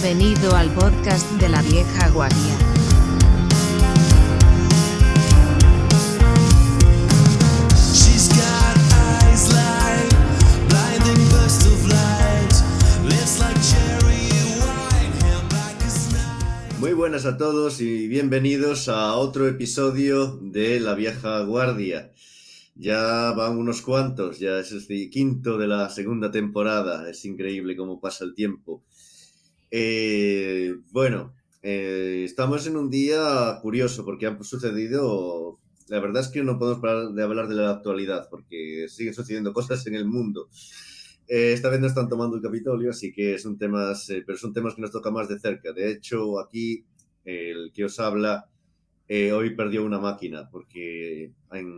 Bienvenido al podcast de la vieja guardia. Muy buenas a todos y bienvenidos a otro episodio de La Vieja Guardia. Ya van unos cuantos, ya es el quinto de la segunda temporada. Es increíble cómo pasa el tiempo. Estamos en un día curioso porque han sucedido... La verdad es que no podemos parar de hablar de la actualidad porque siguen sucediendo cosas en el mundo. Esta vez no están tomando el Capitolio, así que son temas, pero son temas que nos tocan más de cerca. De hecho, aquí el que os habla hoy perdió una máquina porque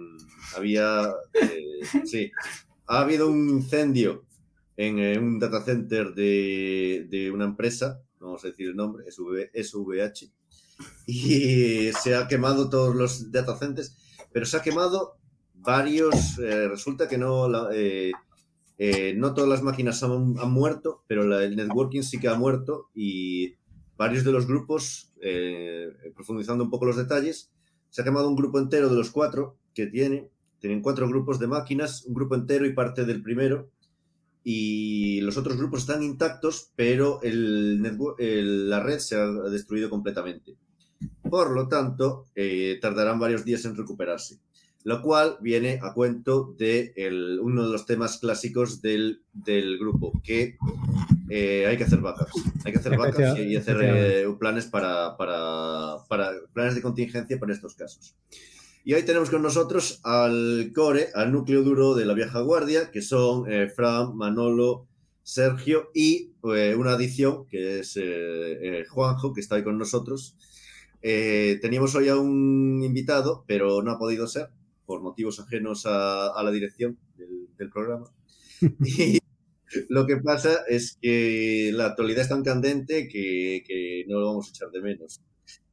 ha habido un incendio en un data center de una empresa, no vamos a decir el nombre, SVH, y se ha quemado todos los data centers, pero se ha quemado varios. Resulta que no todas las máquinas han muerto, pero el networking sí que ha muerto y varios de los grupos, profundizando un poco los detalles, se ha quemado un grupo entero de los cuatro que tienen 4 grupos de máquinas, un grupo entero y parte del primero, y los otros grupos están intactos, pero la red se ha destruido completamente. Por lo tanto, tardarán varios días en recuperarse. Lo cual viene a cuento de uno de los temas clásicos del grupo, que hay que hacer backups. Hay que hacer backups y hacer planes para planes de contingencia para estos casos. Y hoy tenemos con nosotros al core, al núcleo duro de la vieja guardia, que son Fran, Manolo, Sergio y una adición, que es Juanjo, que está ahí con nosotros. Teníamos hoy a un invitado, pero no ha podido ser, por motivos ajenos a la dirección del programa. Y lo que pasa es que la actualidad es tan candente que no lo vamos a echar de menos.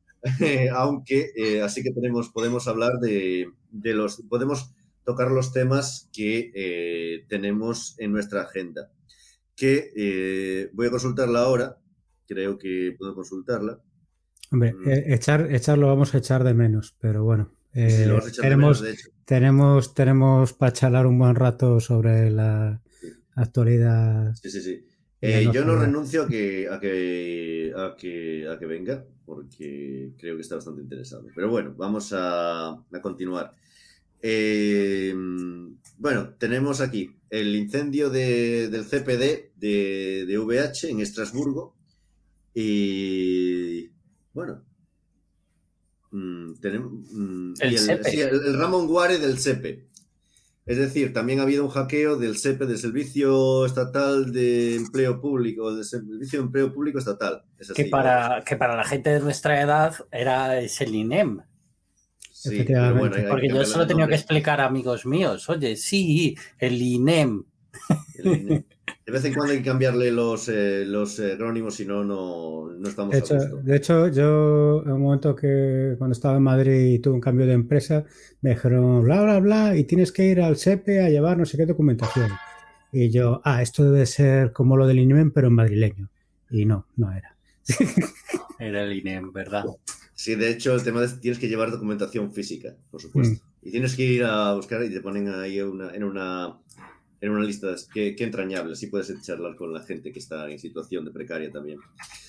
Así que podemos hablar podemos tocar los temas que tenemos en nuestra agenda. Que voy a consultarla ahora, creo que puedo consultarla. Hombre, echarlo vamos a echar de menos, pero bueno. Sí, lo vas a echar de menos, de hecho. Tenemos para charlar un buen rato sobre la actualidad. Sí. Yo no renuncio a que venga, porque creo que está bastante interesado. Pero bueno, vamos a continuar. Tenemos aquí el incendio del CPD de VH en Estrasburgo. Y bueno, tenemos el Ransomware del SEPE. Es decir, también ha habido un hackeo del SEPE, del Servicio Estatal de Empleo Público, del Servicio de Empleo Público Estatal. Es así, que para la gente de nuestra edad es el INEM. Sí, pero bueno, porque yo solo he tenido que explicar a amigos míos, oye, sí, el INEM. De vez en cuando hay que cambiarle los acrónimos, si no estamos a gusto. De hecho, yo en un momento que cuando estaba en Madrid y tuve un cambio de empresa, me dijeron bla, bla, bla, y tienes que ir al SEPE a llevar no sé qué documentación. Y yo, esto debe ser como lo del INEM, pero en madrileño. Y no era. Era el INEM, ¿verdad? Sí, de hecho, el tema es tienes que llevar documentación física, por supuesto. Y tienes que ir a buscar y te ponen ahí en una lista. Qué entrañable, así puedes charlar con la gente que está en situación de precaria también.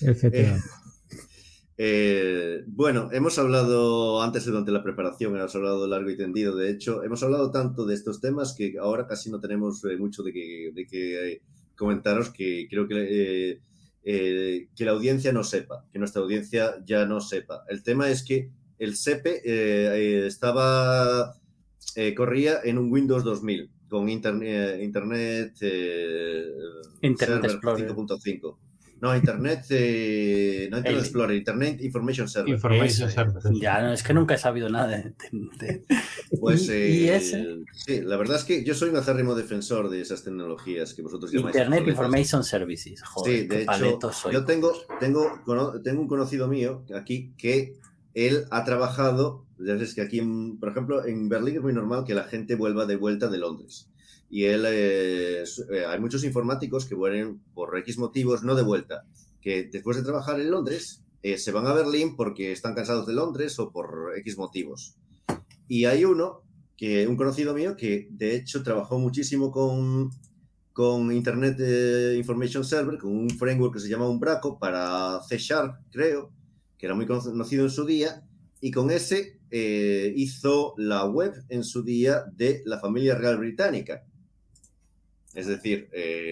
Hemos hablado antes, durante la preparación, hemos hablado largo y tendido. De hecho, hemos hablado tanto de estos temas que ahora casi no tenemos mucho de que comentaros, que creo que la audiencia no sepa, que nuestra audiencia ya no sepa. El tema es que el SEPE corría en un Windows 2000 con Internet Server 5.5. No, Internet Explorer, Internet Information Server. Ya, no, es que nunca he sabido nada Pues ¿Y ese? Sí, la verdad es que yo soy un acérrimo defensor de esas tecnologías que vosotros llamáis Internet Information Services. Joder, sí, de hecho, yo tengo un conocido mío aquí que él ha trabajado. Ya sabes que aquí, por ejemplo, en Berlín es muy normal que la gente vuelva de vuelta de Londres. Y él, hay muchos informáticos que vuelven por X motivos, no de vuelta, que después de trabajar en Londres, se van a Berlín porque están cansados de Londres o por X motivos. Y hay un conocido mío, que de hecho trabajó muchísimo con Internet Information Server, con un framework que se llama Umbraco para C#, creo, que era muy conocido en su día, y con ese hizo la web en su día de la familia real británica. Es decir,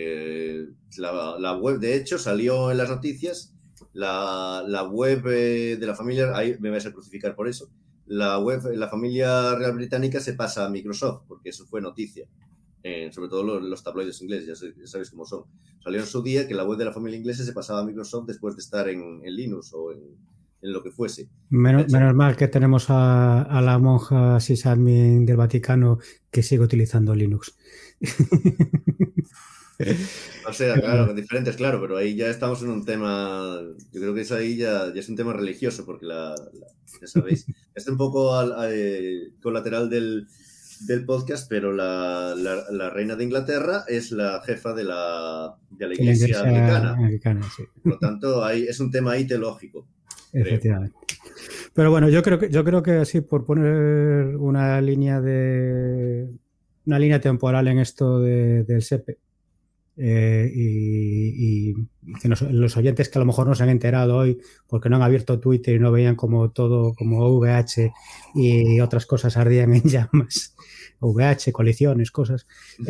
la web, de hecho, salió en las noticias, la web de la familia, ahí me vais a crucificar por eso, la web, la familia real británica se pasa a Microsoft, porque eso fue noticia. Sobre todo los tabloides ingleses, ya sabéis cómo son. Salió en su día que la web de la familia inglesa se pasaba a Microsoft después de estar en Linux o en lo que fuese. Menos mal que tenemos a la monja sysadmin del Vaticano que sigue utilizando Linux. O sea, claro, diferentes, claro, pero ahí ya estamos en un tema, yo creo que es ahí ya es un tema religioso, porque ya sabéis, es un poco colateral del podcast, pero la reina de Inglaterra es la jefa de la iglesia anglicana. Sí. Por lo tanto, es un tema ahí teológico. Efectivamente. Creo. Pero bueno, yo creo que así, por poner una línea temporal en esto del SEPE, y que los oyentes que a lo mejor no se han enterado hoy porque no han abierto Twitter y no veían como todo, como VH y otras cosas ardían en llamas, VH, coaliciones, cosas,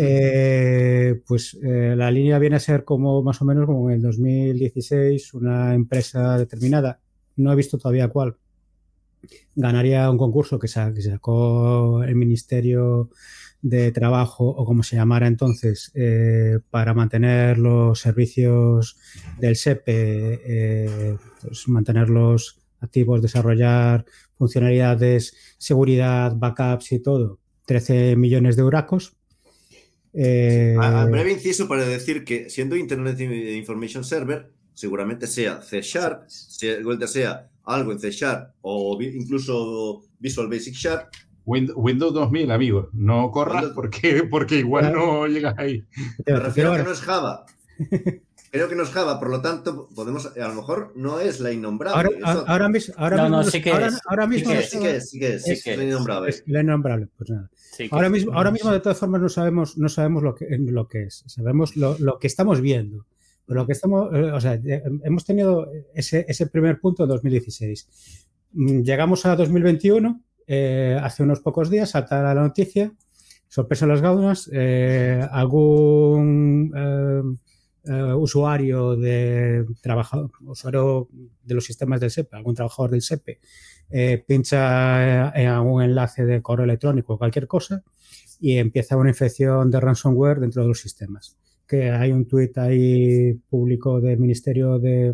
pues la línea viene a ser como más o menos como en el 2016 una empresa determinada, no he visto todavía cuál, ganaría un concurso que sacó el Ministerio de Trabajo, o como se llamara entonces, para mantener los servicios del SEPE, pues mantenerlos activos, desarrollar funcionalidades, seguridad, backups y todo, 13 millones de euracos. Breve inciso para decir que siendo Internet Information Server, seguramente sea C#, sea algo en C# o incluso Visual Basic Sharp. Windows 2000, amigos, no corras porque igual no llegas ahí. Me refiero a que no es Java. Creo que no es Java, por lo tanto, podemos, a lo mejor no es la innombrable. Ahora mismo sí que es la innombrable. Es la innombrable, pues nada. Sí, ahora mismo, de todas formas, no sabemos lo que es. Sabemos lo que estamos viendo. Pero lo que estamos, o sea, hemos tenido ese primer punto en 2016. Llegamos a 2021. Hace unos pocos días salta la noticia, sorpresa en las gaunas, algún usuario de los sistemas del SEPE, algún trabajador del SEPE, pincha en algún enlace de correo electrónico o cualquier cosa y empieza una infección de ransomware dentro de los sistemas. Que hay un tuit ahí público del Ministerio de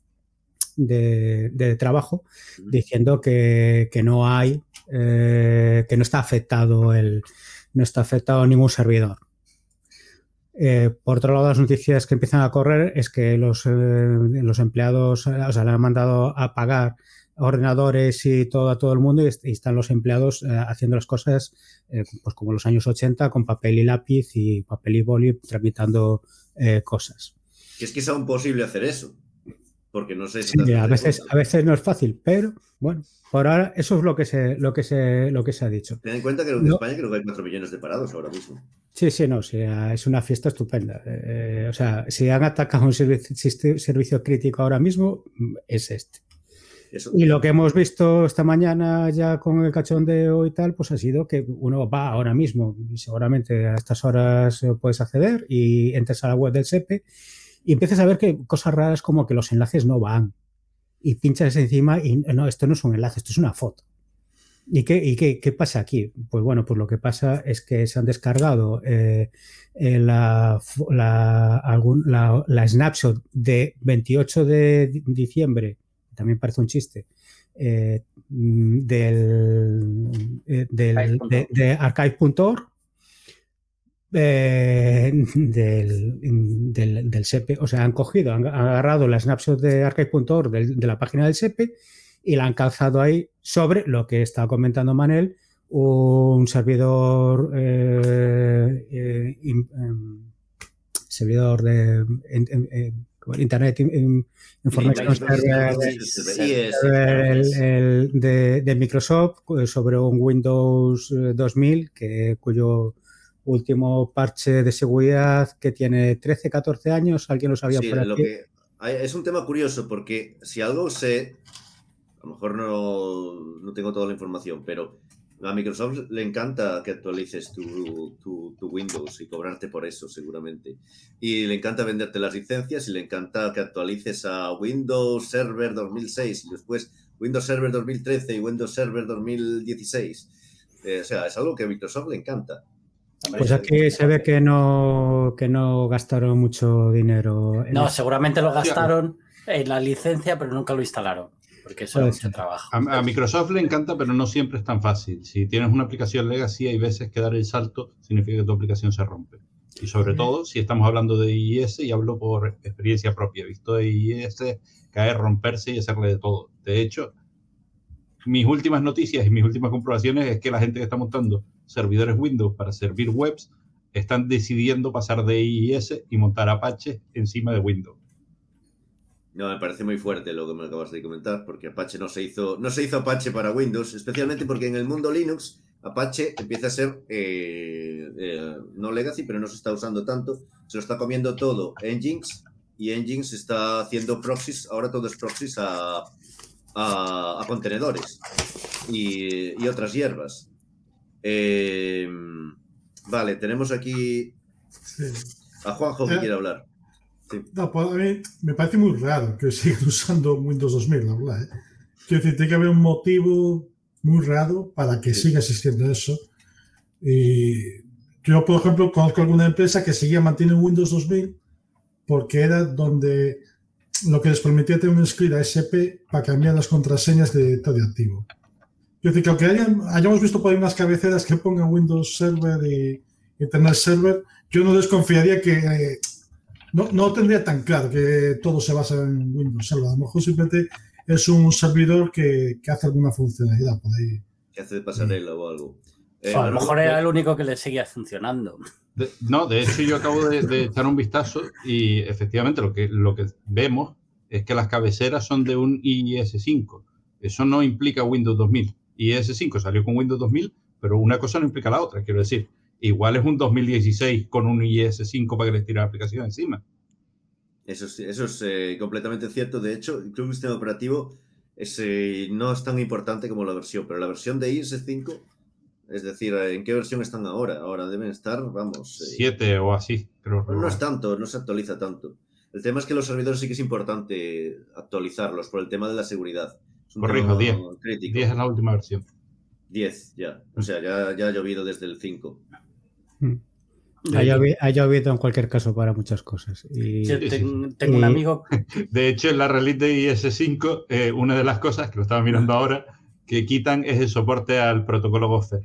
Trabajo diciendo que no hay que no está afectado ningún servidor. Por otro lado, las noticias que empiezan a correr es que los empleados, o sea, le han mandado a pagar ordenadores y todo a todo el mundo y están los empleados haciendo las cosas pues como en los años 80 con papel y lápiz y papel y boli tramitando cosas. Y es que es aún posible hacer eso. Porque no sé si a veces no es fácil, pero bueno, por ahora eso es lo que se ha dicho. Ten en cuenta que en España creo que hay 4 millones de parados ahora mismo. Sí, es una fiesta estupenda. O sea, si han atacado un servicio crítico ahora mismo, es este. Eso. Y lo que hemos visto esta mañana ya con el cachondeo y tal, pues ha sido que uno va ahora mismo y seguramente a estas horas puedes acceder y entras a la web del SEPE y empiezas a ver que cosas raras como que los enlaces no van y pinchas encima y no, esto no es un enlace, esto es una foto. ¿Y qué pasa aquí? Pues bueno, pues lo que pasa es que se han descargado la snapshot de 28 de diciembre, también parece un chiste, de archive.org, del SEPE. O sea, han agarrado la snapshot de archive.org de la página del SEPE y la han calzado ahí sobre lo que estaba comentando Manel, un servidor Internet Information Server de Microsoft sobre un Windows 2000 cuyo último parche de seguridad que tiene 13, 14 años, alguien lo sabía por aquí. Es un tema curioso porque si algo sé, a lo mejor no tengo toda la información, pero a Microsoft le encanta que actualices tu Windows y cobrarte por eso, seguramente. Y le encanta venderte las licencias y le encanta que actualices a Windows Server 2006 y después Windows Server 2013 y Windows Server 2016. O sea, es algo que a Microsoft le encanta. Pues aquí se ve que no gastaron mucho dinero. No, seguramente lo gastaron en la licencia, pero nunca lo instalaron. Porque eso es mucho trabajo. A Microsoft le encanta, pero no siempre es tan fácil. Si tienes una aplicación legacy, hay veces que dar el salto significa que tu aplicación se rompe. Y sobre todo, si estamos hablando de IIS, y hablo por experiencia propia, he visto de IIS caer, romperse y hacerle de todo. De hecho, mis últimas noticias y mis últimas comprobaciones es que la gente que está montando servidores Windows para servir webs están decidiendo pasar de IIS y montar Apache encima de Windows. No, me parece muy fuerte lo que me acabas de comentar, porque Apache no se hizo Apache para Windows, especialmente porque en el mundo Linux Apache empieza a ser no legacy, pero no se está usando tanto, se lo está comiendo todo Nginx, y Nginx está haciendo proxies, ahora todo es proxies a contenedores y otras hierbas. Vale, tenemos aquí a Juanjo que quiere hablar. Sí. No, pues a mí me parece muy raro que sigan usando Windows 2000, la verdad. Quiero decir, tiene que haber un motivo muy raro para que siga existiendo eso. Y yo, por ejemplo, conozco alguna empresa que seguía manteniendo Windows 2000 porque era donde lo que les permitía tener un script ASP para cambiar las contraseñas de directorio activo. Quiero decir, que aunque hayamos visto por ahí unas cabeceras que pongan Windows Server y Internet Server, yo no desconfiaría que... No tendría tan claro que todo se basa en Windows Server. A lo mejor simplemente es un servidor que hace alguna funcionalidad por ahí. Que hace de pasarela o algo. A lo mejor era el único que le seguía funcionando. De hecho yo acabo de echar un vistazo y efectivamente lo que vemos es que las cabeceras son de un IIS-5. Eso no implica Windows 2000. IIS-5 salió con Windows 2000, pero una cosa no implica la otra, quiero decir. Igual es un 2016 con un IIS-5 para que les tire la aplicación encima. Eso es completamente cierto. De hecho, incluso un sistema operativo no es tan importante como la versión, pero la versión de IIS-5, es decir, ¿en qué versión están ahora? Ahora deben estar, 7 o así, creo. No es tanto, no se actualiza tanto. El tema es que los servidores sí que es importante actualizarlos por el tema de la seguridad. Corrijo, 10. Crítico. 10 es la última versión. 10, ya. O sea, ya ha llovido desde el 5. Ha llovido en cualquier caso para muchas cosas. Yo tengo un amigo... De hecho, en la release de IIS-5, una de las cosas que lo estaba mirando ahora, que quitan es el soporte al protocolo Gopher.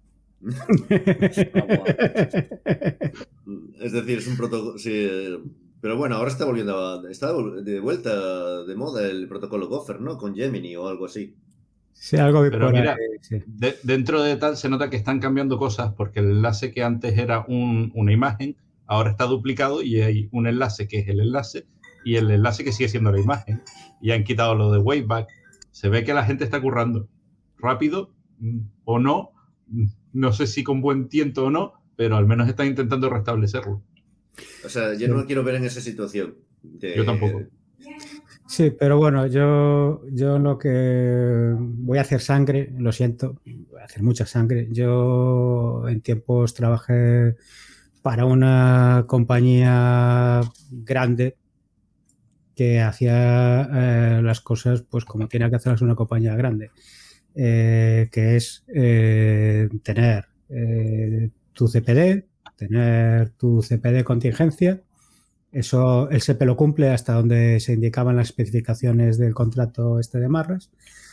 Es decir, es un protocolo... Sí, pero bueno, ahora está de vuelta de moda el protocolo Gopher, ¿no? Con Gemini o algo así. Sí, algo pero por mira, ahí, sí. Dentro de tal se nota que están cambiando cosas porque el enlace que antes era una imagen, ahora está duplicado y hay un enlace que es el enlace y el enlace que sigue siendo la imagen. Y han quitado lo de Wayback. Se ve que la gente está currando rápido o no. No sé si con buen tiento o no, pero al menos están intentando restablecerlo. O sea, yo no me quiero ver en esa situación. Yo tampoco. Sí, pero bueno, yo lo que voy a hacer sangre, lo siento, voy a hacer mucha sangre. Yo en tiempos trabajé para una compañía grande que hacía las cosas pues como tiene que hacerlas una compañía grande, que es tener tu CPD, tener tu CPD contingencia. Eso el SEPE lo cumple hasta donde se indicaban las especificaciones del contrato de Marras.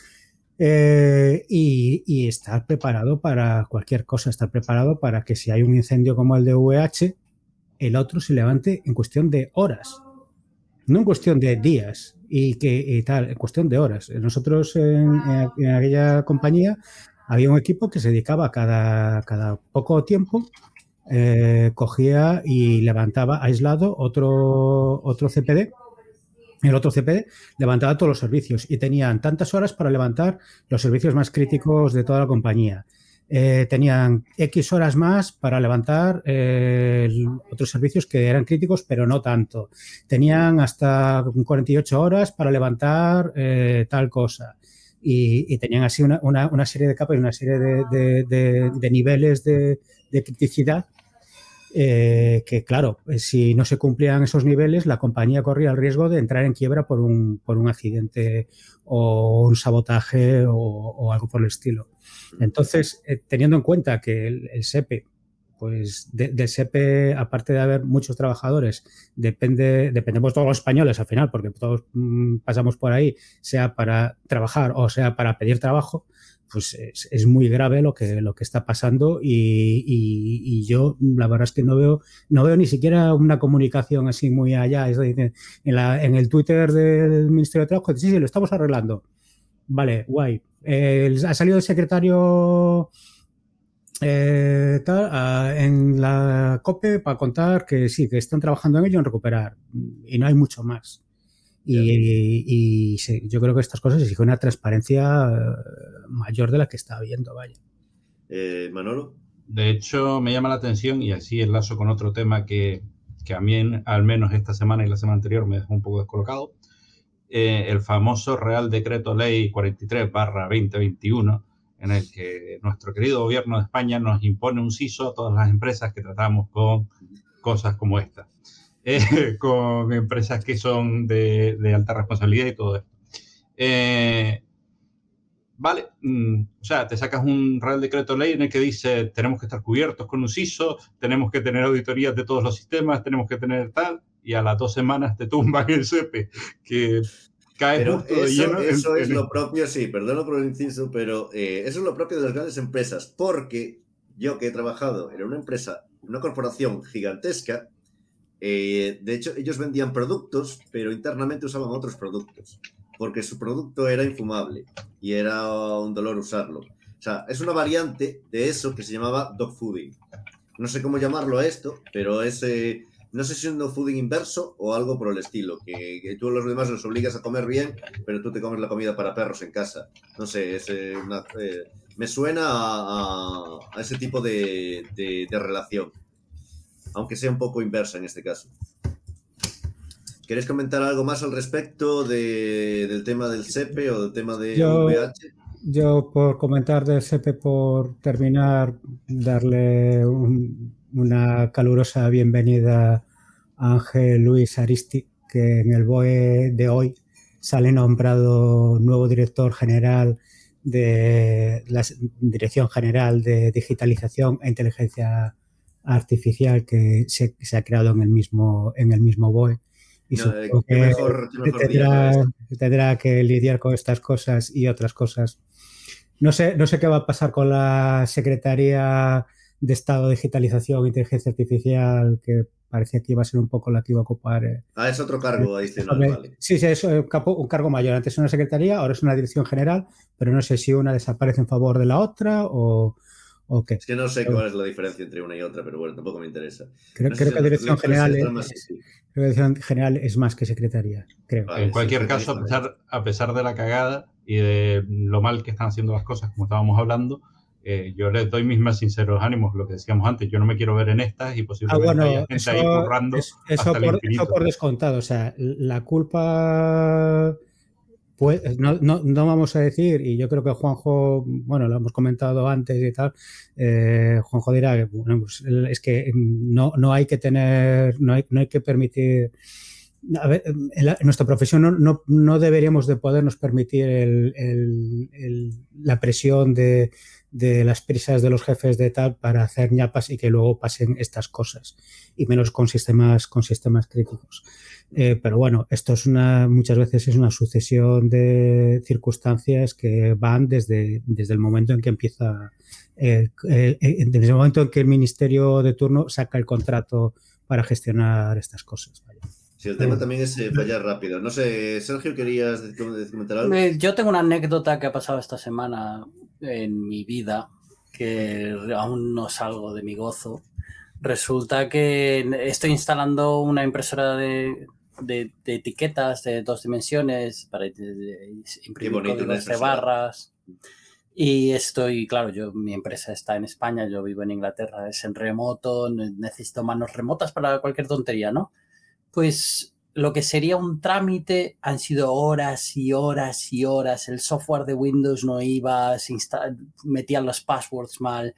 Y estar preparado para cualquier cosa, estar preparado para que si hay un incendio como el de VH, el otro se levante en cuestión de horas, no en cuestión de días y tal, en cuestión de horas. Nosotros en aquella compañía había un equipo que se dedicaba cada poco tiempo, cogía y levantaba aislado otro CPD El otro CP levantaba todos los servicios y tenían tantas horas para levantar los servicios más críticos de toda la compañía. Tenían X horas más para levantar otros servicios que eran críticos, pero no tanto. Tenían hasta 48 horas para levantar tal cosa. Y tenían así una serie de capas y una serie de niveles de criticidad que, claro, si no se cumplían esos niveles, la compañía corría el riesgo de entrar en quiebra por un accidente o un sabotaje o algo por el estilo. Entonces, teniendo en cuenta que el SEPE, pues del SEPE, aparte de haber muchos trabajadores, dependemos todos los españoles al final, porque todos pasamos por ahí, sea para trabajar o sea para pedir trabajo, pues es muy grave lo que está pasando y yo la verdad es que no veo ni siquiera una comunicación así muy allá. Es decir, en el Twitter del Ministerio de Trabajo, sí, lo estamos arreglando. Vale, guay. Ha salido el secretario en la COPE para contar que sí, que están trabajando en ello, en recuperar. Y no hay mucho más. Y sí, yo creo que estas cosas exigen una transparencia mayor de la que está habiendo, vaya. Manolo. De hecho, me llama la atención, y así enlazo con otro tema que a mí, al menos esta semana y la semana anterior, me dejó un poco descolocado. El famoso Real Decreto Ley 43/2021, en el que nuestro querido gobierno de España nos impone un CISO a todas las empresas que tratamos con cosas como esta. Con empresas que son de alta responsabilidad y todo esto. Vale, o sea, te sacas un Real Decreto Ley en el que dice tenemos que estar cubiertos con un CISO, tenemos que tener auditorías de todos los sistemas, tenemos que tener tal, y a las 2 semanas te tumban el SEPE, que cae pero justo de lleno. Eso es lo propio, sí, perdón por el inciso, pero eso es lo propio de las grandes empresas, porque yo que he trabajado en una empresa, una corporación gigantesca, de hecho, ellos vendían productos, pero internamente usaban otros productos, porque su producto era infumable y era un dolor usarlo. O sea, es una variante de eso que se llamaba dogfooding. No sé cómo llamarlo a esto, pero es, no sé si es un dogfooding inverso o algo por el estilo, que tú a los demás los obligas a comer bien, pero tú te comes la comida para perros en casa. No sé, es me suena a ese tipo de relación, aunque sea un poco inversa en este caso. ¿Queréis comentar algo más al respecto del tema del SEPE o del tema de VH? Yo, por comentar del SEPE, por terminar, darle una calurosa bienvenida a Ángel Luis Aristi, que en el BOE de hoy sale nombrado nuevo director general de la Dirección General de Digitalización e Inteligencia Artificial, que se ha creado en el mismo BOE. Y supongo que tendrá que lidiar con estas cosas y otras cosas. No sé qué va a pasar con la Secretaría de Estado de Digitalización e Inteligencia Artificial, que parecía que iba a ser un poco la que iba a ocupar. Es otro cargo adicional, vale. Sí, es un cargo mayor. Antes era una secretaría, ahora es una dirección general, pero no sé si una desaparece en favor de la otra o qué. Es que no sé cuál es la diferencia entre una y otra, pero bueno, tampoco me interesa. Creo que la dirección general es más que secretaría, creo. Vale, en cualquier caso, a pesar de la cagada y de lo mal que están haciendo las cosas, como estábamos hablando, yo les doy mis más sinceros ánimos, lo que decíamos antes. Yo no me quiero ver en estas y posiblemente haya gente ahí currando hasta el infinito. Eso por descontado. O sea, la culpa... Pues no vamos a decir, y yo creo que Juanjo, bueno, lo hemos comentado antes y tal, Juanjo dirá que bueno, pues es que no hay que tener, no hay que permitir. A ver, en nuestra profesión no deberíamos de podernos permitir la presión de las prisas de los jefes de tal para hacer ñapas y que luego pasen estas cosas, y menos con sistemas críticos. Pero bueno, esto es muchas veces es una sucesión de circunstancias que van desde el momento en que empieza, desde el momento en que el ministerio de turno saca el contrato para gestionar estas cosas. Vaya. Sí, el tema también es fallar rápido. No sé, Sergio, ¿querías comentar algo? Yo tengo una anécdota que ha pasado esta semana en mi vida, que aún no salgo de mi gozo. Resulta que estoy instalando una impresora de etiquetas de 2 dimensiones para imprimir códigos de barras. Y claro, mi empresa está en España, yo vivo en Inglaterra, es en remoto, necesito manos remotas para cualquier tontería, ¿no? Pues lo que sería un trámite han sido horas y horas y horas. El software de Windows no iba, metían los passwords mal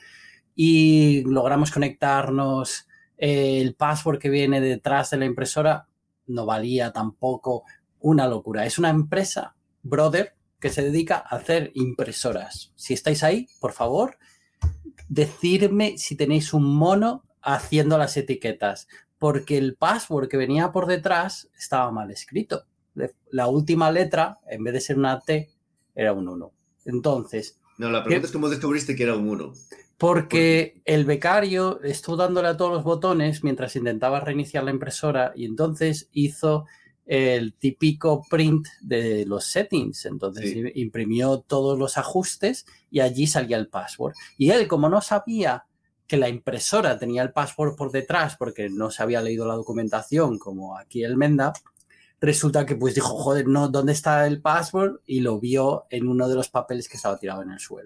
y logramos conectarnos. El password que viene detrás de la impresora no valía tampoco. Una locura. Es una empresa, brother, que se dedica a hacer impresoras. Si estáis ahí, por favor, decidme si tenéis un mono haciendo las etiquetas, porque el password que venía por detrás estaba mal escrito. La última letra, en vez de ser una T, era un 1. Entonces... No, la pregunta es cómo descubriste que era un 1. Porque el becario estuvo dándole a todos los botones mientras intentaba reiniciar la impresora y entonces hizo el típico print de los settings. Entonces imprimió todos los ajustes y allí salía el password. Y él, como no sabía que la impresora tenía el password por detrás porque no se había leído la documentación como aquí el Menda, resulta que pues dijo, joder, no, ¿dónde está el password? Y lo vio en uno de los papeles que estaba tirado en el suelo.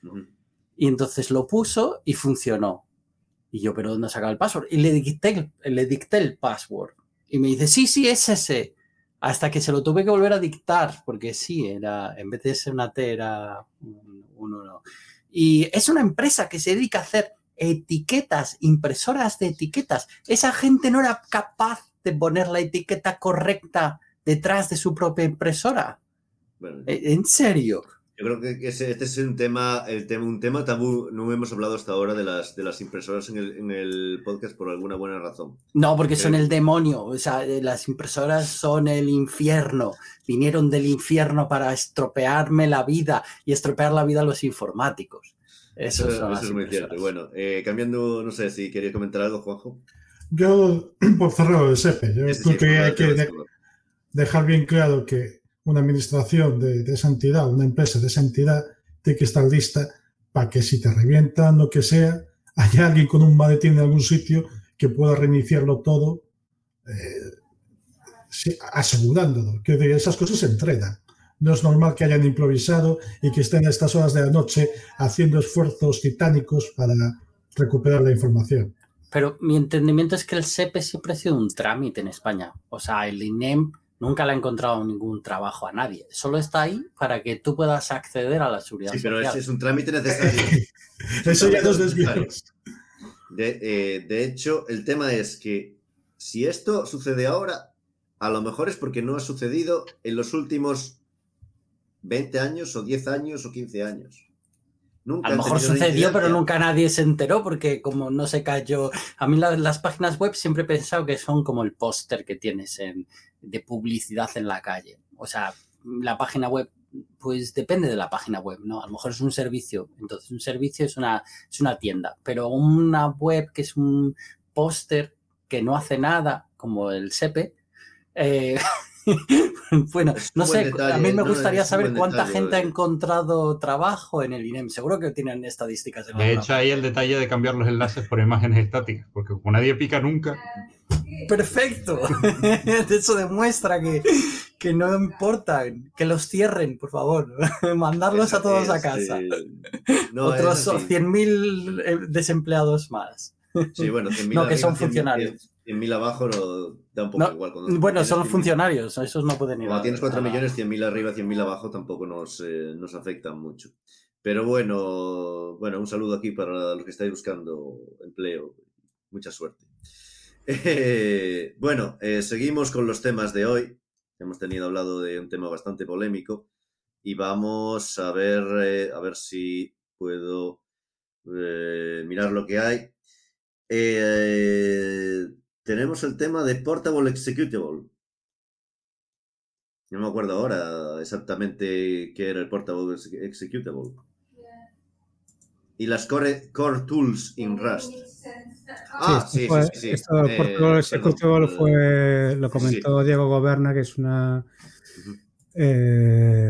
Y entonces lo puso y funcionó. Y yo, ¿pero dónde ha sacado el password? Y le dicté el password. Y me dice, sí, es ese. Hasta que se lo tuve que volver a dictar, porque sí, en vez de ser una T, era un 1. Y es una empresa que se dedica a hacer etiquetas, impresoras de etiquetas. Esa gente no era capaz de poner la etiqueta correcta detrás de su propia impresora. Bueno, ¿en serio? Yo creo que este es un tema tabú. No hemos hablado hasta ahora de las impresoras en el podcast por alguna buena razón. No, porque son el demonio. O sea, las impresoras son el infierno. Vinieron del infierno para estropearme la vida y estropear la vida a los informáticos. Eso es muy cierto. Bueno, cambiando, no sé si querías comentar algo, Juanjo. Yo, por cerrar el SEPE, yo creo que hay que dejar bien claro que una administración de esa entidad, una empresa de esa entidad, tiene que estar lista para que si te revientan lo que sea, haya alguien con un maletín en algún sitio que pueda reiniciarlo todo, asegurándolo. Que esas cosas se entrenan. No es normal que hayan improvisado y que estén a estas horas de la noche haciendo esfuerzos titánicos para recuperar la información. Pero mi entendimiento es que el SEPE siempre ha sido un trámite en España. O sea, el INEM nunca le ha encontrado ningún trabajo a nadie. Solo está ahí para que tú puedas acceder a la seguridad social. Sí, pero es un trámite necesario. Eso ya nos desviamos. De hecho, el tema es que si esto sucede ahora, a lo mejor es porque no ha sucedido en los últimos 20 años o 10 años o 15 años. Nunca a lo mejor sucedió, pero nunca nadie se enteró porque como no se cayó... A mí las páginas web siempre he pensado que son como el póster que tienes de publicidad en la calle. O sea, la página web, pues depende de la página web, ¿no? A lo mejor es un servicio. Entonces, un servicio es una tienda. Pero una web que es un póster que no hace nada, como el SEPE... Bueno, no sé, detalle, a mí me gustaría saber cuánta gente ha encontrado trabajo en el INEM. Seguro que tienen estadísticas. De hecho, ahí el detalle de cambiar los enlaces por imágenes estáticas, porque como nadie pica nunca... ¡Perfecto! Eso demuestra que no importa, que los cierren, por favor. Mandarlos a todos a casa. No, otros 100.000 desempleados más. Sí, bueno, 100.000 no, que son funcionarios. 100.000 abajo da un poco igual. Bueno, son los funcionarios, esos no pueden ir. Cuando tienes 4 millones, 100.000 arriba, 100.000 abajo tampoco nos afectan mucho. Pero bueno, un saludo aquí para los que estáis buscando empleo. Mucha suerte. Seguimos con los temas de hoy. Hemos hablado de un tema bastante polémico y vamos a ver si puedo mirar lo que hay. Tenemos el tema de Portable Executable. No me acuerdo ahora exactamente qué era el Portable Executable. Y las Core Tools in Rust. Sí. Esto del Portable Executable lo comentó Diego Goberna, que es unas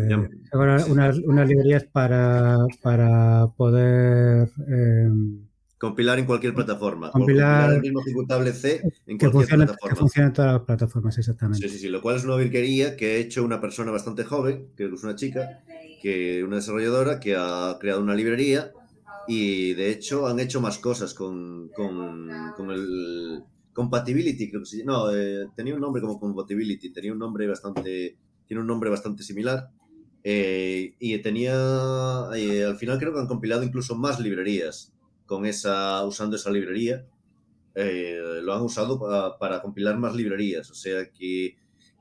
librerías para poder Compilar en cualquier plataforma. Compilar el mismo ejecutable C en que cualquier funcione plataforma. en todas las plataformas, exactamente. Sí. Lo cual es una virguería que ha hecho una persona bastante joven, que es una chica, una desarrolladora que ha creado una librería y de hecho han hecho más cosas con el Compatibility, creo que sí. No, tenía un nombre como Compatibility, tiene un nombre bastante similar. Y al final creo que han compilado incluso más librerías usando esa librería. Lo han usado para compilar más librerías, o sea que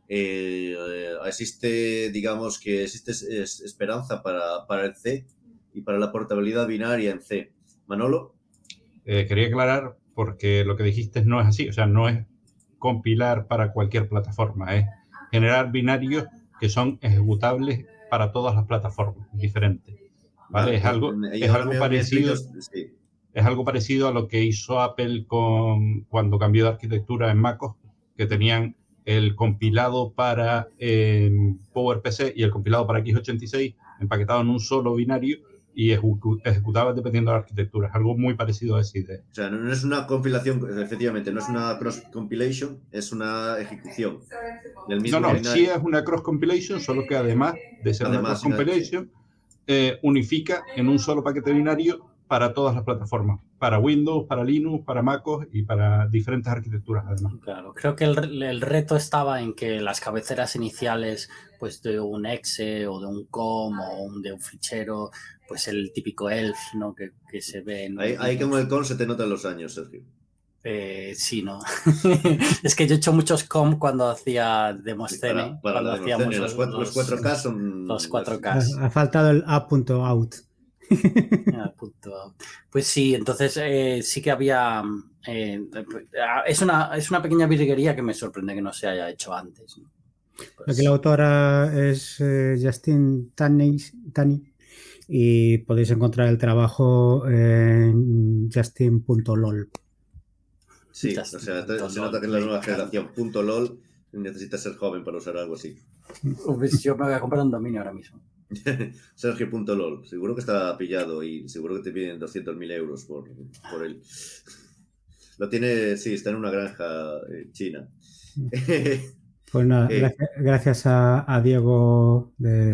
existe esperanza para el C y para la portabilidad binaria en C. Manolo. Quería aclarar porque lo que dijiste no es así, o sea, no es compilar para cualquier plataforma, es generar binarios que son ejecutables para todas las plataformas, diferentes. ¿Vale? Es algo parecido. Sí. Es algo parecido a lo que hizo Apple cuando cambió de arquitectura en MacOS, que tenían el compilado para PowerPC y el compilado para x86 empaquetado en un solo binario y ejecutaba dependiendo de la arquitectura. Es algo muy parecido a esa idea. O sea, no es una compilación, efectivamente, no es una cross-compilation, es una ejecución del mismo binario. Sí es una cross-compilation, solo que además de ser una cross-compilation, unifica en un solo paquete binario para todas las plataformas, para Windows, para Linux, para MacOS y para diferentes arquitecturas además. Claro, creo que el reto estaba en que las cabeceras iniciales pues de un exe o de un com o de un fichero, pues el típico ELF, ¿no? que se ve en... Ahí como el com se te notan los años, Sergio. Sí, ¿no? Es que yo he hecho muchos com cuando hacía Demoscene. Para cuando hacíamos los 4K son... Los 4K. Ha faltado el A.out. Pues sí, entonces sí que había... es una pequeña virguería que me sorprende que no se haya hecho antes, ¿no? Pues, aquí la autora es Justine Tanney y podéis encontrar el trabajo en justin.lol. Sí, o sea, se nota que es la nueva generación. .lol necesita ser joven para usar algo así. Yo me voy a comprar un dominio ahora mismo. Sergio.lol, seguro que está pillado y seguro que te piden 200.000 euros por él. Lo tiene, sí, está en una granja china. Pues nada, gracias a Diego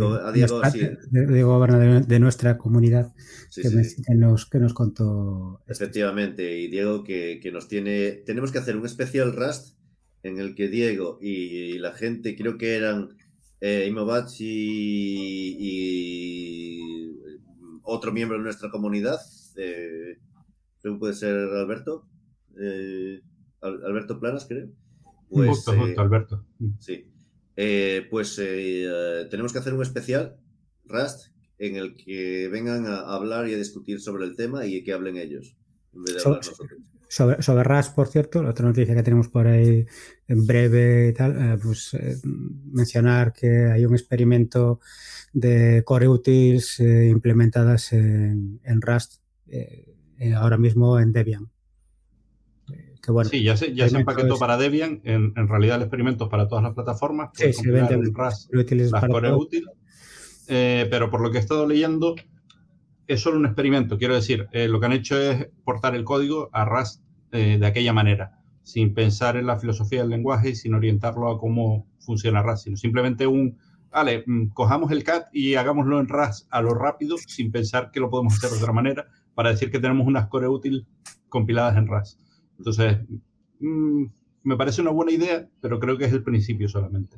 Diego Berna de nuestra comunidad que nos contó. Efectivamente, y Diego que nos tenemos que hacer un especial Rust en el que Diego y la gente, creo que eran Imovachi y otro miembro de nuestra comunidad, creo que puede ser Alberto, Alberto Planas, creo. Pues, justo, Alberto. Sí. Tenemos que hacer un especial Rust en el que vengan a hablar y a discutir sobre el tema y que hablen ellos, en vez de hablar nosotros. Sobre Rust, por cierto, la otra noticia que tenemos por ahí en breve y tal, mencionar que hay un experimento de core utils implementadas en Rust ahora mismo en Debian. Que bueno, sí, ya se empaquetó para Debian. En realidad el experimento es para todas las plataformas. Sí, se vende en Rust las core utils. Pero por lo que he estado leyendo, es solo un experimento. Quiero decir, lo que han hecho es portar el código a Rust de aquella manera, sin pensar en la filosofía del lenguaje y sin orientarlo a cómo funciona Rust, sino simplemente cojamos el cat y hagámoslo en Rust a lo rápido, sin pensar que lo podemos hacer de otra manera, para decir que tenemos unas core útiles compiladas en Rust. Entonces, me parece una buena idea, pero creo que es el principio solamente.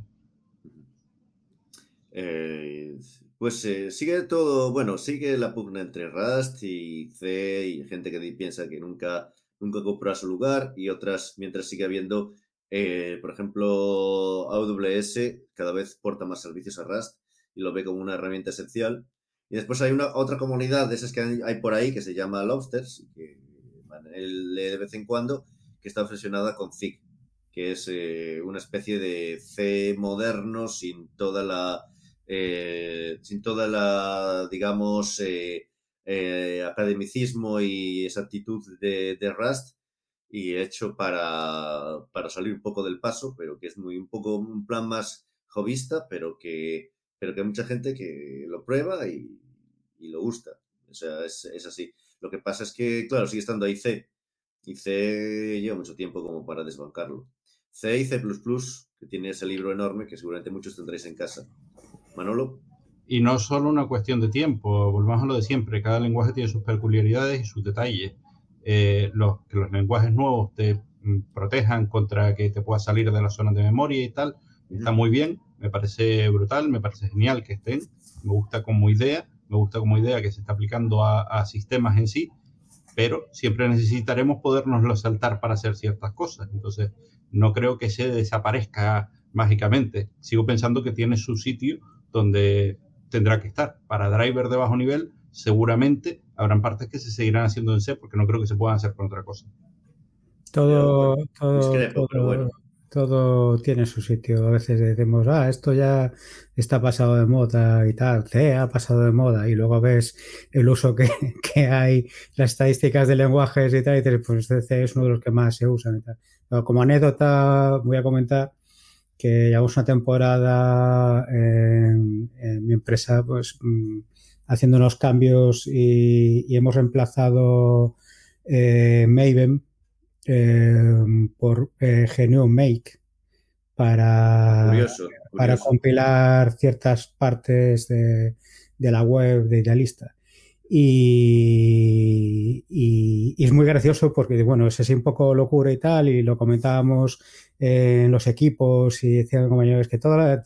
Sigue la pugna entre Rust y C y gente que piensa que nunca ocupará su lugar y otras, mientras sigue habiendo, por ejemplo, AWS cada vez porta más servicios a Rust y lo ve como una herramienta esencial. Y después hay otra comunidad de esas que hay por ahí que se llama Lobsters, que de vez en cuando, que está obsesionada con Zig, que es una especie de C moderno sin toda la digamos, academicismo y exactitud de Rust, y hecho para salir un poco del paso, pero que es un poco un plan más hobbyista, pero que hay mucha gente que lo prueba y lo gusta. O sea, es así. Lo que pasa es que, claro, sigue estando ahí C. Y C lleva mucho tiempo como para desbancarlo. C y C++, que tiene ese libro enorme que seguramente muchos tendréis en casa. Manolo. Y no solo una cuestión de tiempo, volvamos a lo de siempre, cada lenguaje tiene sus peculiaridades y sus detalles. Que los lenguajes nuevos te protejan contra que te pueda salir de la zona de memoria y tal, está muy bien, me parece brutal, me parece genial que estén, me gusta como idea que se está aplicando a sistemas en sí, pero siempre necesitaremos podernoslo saltar para hacer ciertas cosas. Entonces, no creo que se desaparezca mágicamente. Sigo pensando que tiene su sitio donde tendrá que estar. Para driver de bajo nivel, seguramente habrán partes que se seguirán haciendo en C, porque no creo que se puedan hacer con otra cosa. Todo tiene su sitio. A veces decimos, esto ya está pasado de moda y tal, C ha pasado de moda, y luego ves el uso que hay, las estadísticas de lenguajes y tal, y dices, pues C es uno de los que más se usan y tal. Pero como anécdota voy a comentar que llevamos una temporada en mi empresa pues haciendo unos cambios y hemos reemplazado Maven por GNU Make para compilar ciertas partes de la web de Idealista. Y es muy gracioso porque, bueno, es así un poco locura y tal, y lo comentábamos en los equipos y decían compañeros que todas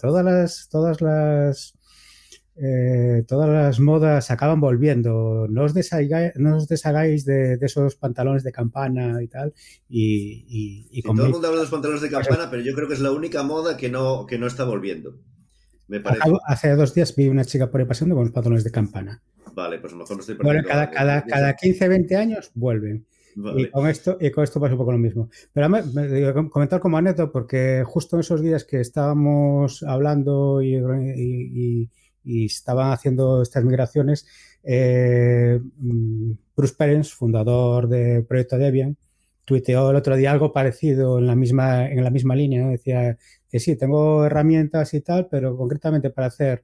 las modas acaban volviendo. No os deshagáis de esos pantalones de campana y tal. Sí, todo el mundo habla de los pantalones de campana, pero yo creo que es la única moda que no está volviendo. Me parece. Hace 2 días vi una chica por ahí pasando con los pantalones de campana. Vale, pues a lo mejor no estoy perdiendo. Bueno, cada 15, 20 años vuelven. Vale. Y con esto pasa un poco lo mismo. Pero me comentar como anécdota, porque justo en esos días que estábamos hablando y estaban haciendo estas migraciones, Bruce Perens, fundador del proyecto Debian, tuiteó el otro día algo parecido en la misma línea, ¿no? Decía que sí, tengo herramientas y tal, pero concretamente para hacer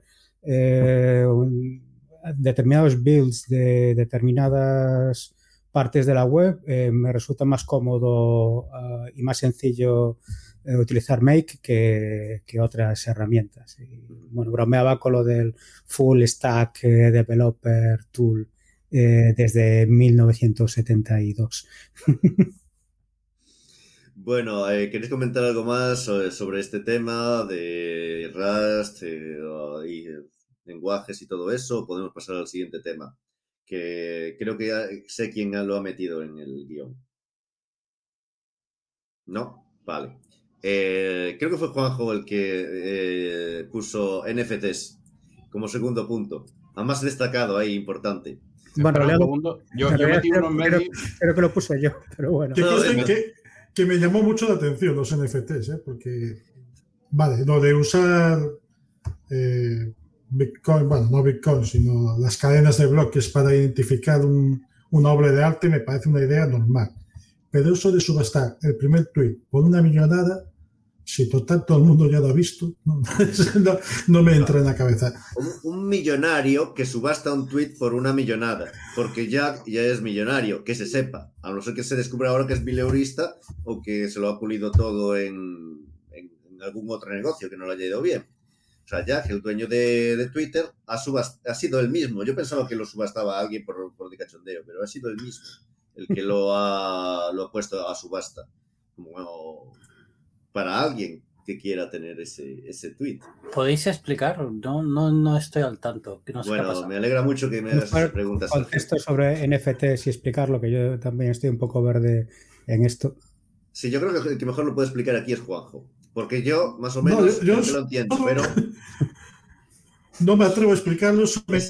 determinados builds de determinadas partes de la web, me resulta más cómodo y más sencillo utilizar Make que otras herramientas. Y, bueno, bromeaba con lo del Full Stack Developer Tool desde 1972. Bueno, ¿queréis comentar algo más sobre este tema de Rust y lenguajes y todo eso? Podemos pasar al siguiente tema, que creo que ya sé quién lo ha metido en el guión. ¿No? Vale. Creo que fue Juanjo el que puso NFTs como segundo punto. Además destacado ahí, importante. Bueno, yo metí uno en medio. Creo que lo puse yo, pero bueno. Que me llamó mucho la atención los NFTs, porque, vale, lo de usar Bitcoin, bueno, no Bitcoin, sino las cadenas de bloques para identificar una obra de arte me parece una idea normal. Pero eso de subastar el primer tweet por una millonada, si total todo el mundo ya lo ha visto, no me entra en la cabeza. Un millonario que subasta un tweet por una millonada, porque ya es millonario, que se sepa, a no ser que se descubra ahora que es mileurista o que se lo ha pulido todo en algún otro negocio que no le haya ido bien. O sea, Jack, el dueño de Twitter, ha sido el mismo. Yo pensaba que lo subastaba a alguien por de cachondeo, pero ha sido el mismo el que lo ha puesto a subasta. Como para alguien que quiera tener ese tweet. ¿Podéis explicar? No estoy al tanto. No sé bueno, me alegra mucho que me hagas esas preguntas. Contesto sobre NFTs y explicarlo, que yo también estoy un poco verde en esto. Sí, yo creo que el que mejor lo puede explicar aquí es Juanjo. Porque yo, más o menos, yo lo entiendo, pero... No me atrevo a explicarlo.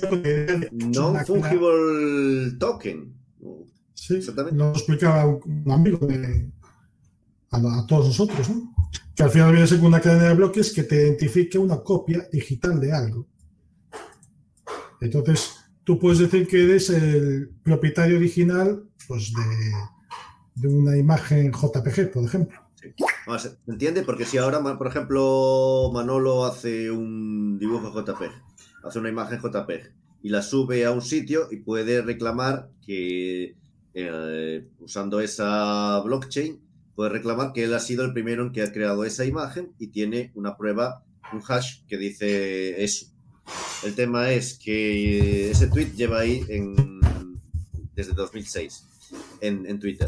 Non-fungible token. Sí, exactamente. Lo explicaba un amigo a todos nosotros, ¿no? Que al final viene a ser una cadena de bloques que te identifique una copia digital de algo. Entonces, tú puedes decir que eres el propietario original, pues, de una imagen JPG, por ejemplo. Sí. ¿Se entiende? Porque si ahora, por ejemplo, Manolo hace un dibujo JPG, hace una imagen JPG y la sube a un sitio y puede reclamar que, usando esa blockchain, puede reclamar que él ha sido el primero en que ha creado esa imagen y tiene una prueba, un hash que dice eso. El tema es que ese tweet lleva ahí desde 2006 en Twitter.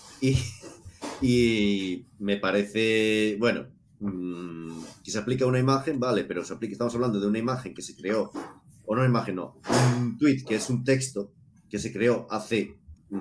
Y me parece, bueno, que se aplica a una imagen, vale, pero estamos hablando de una imagen que se creó, o no una imagen, no, un tweet que es un texto que se creó hace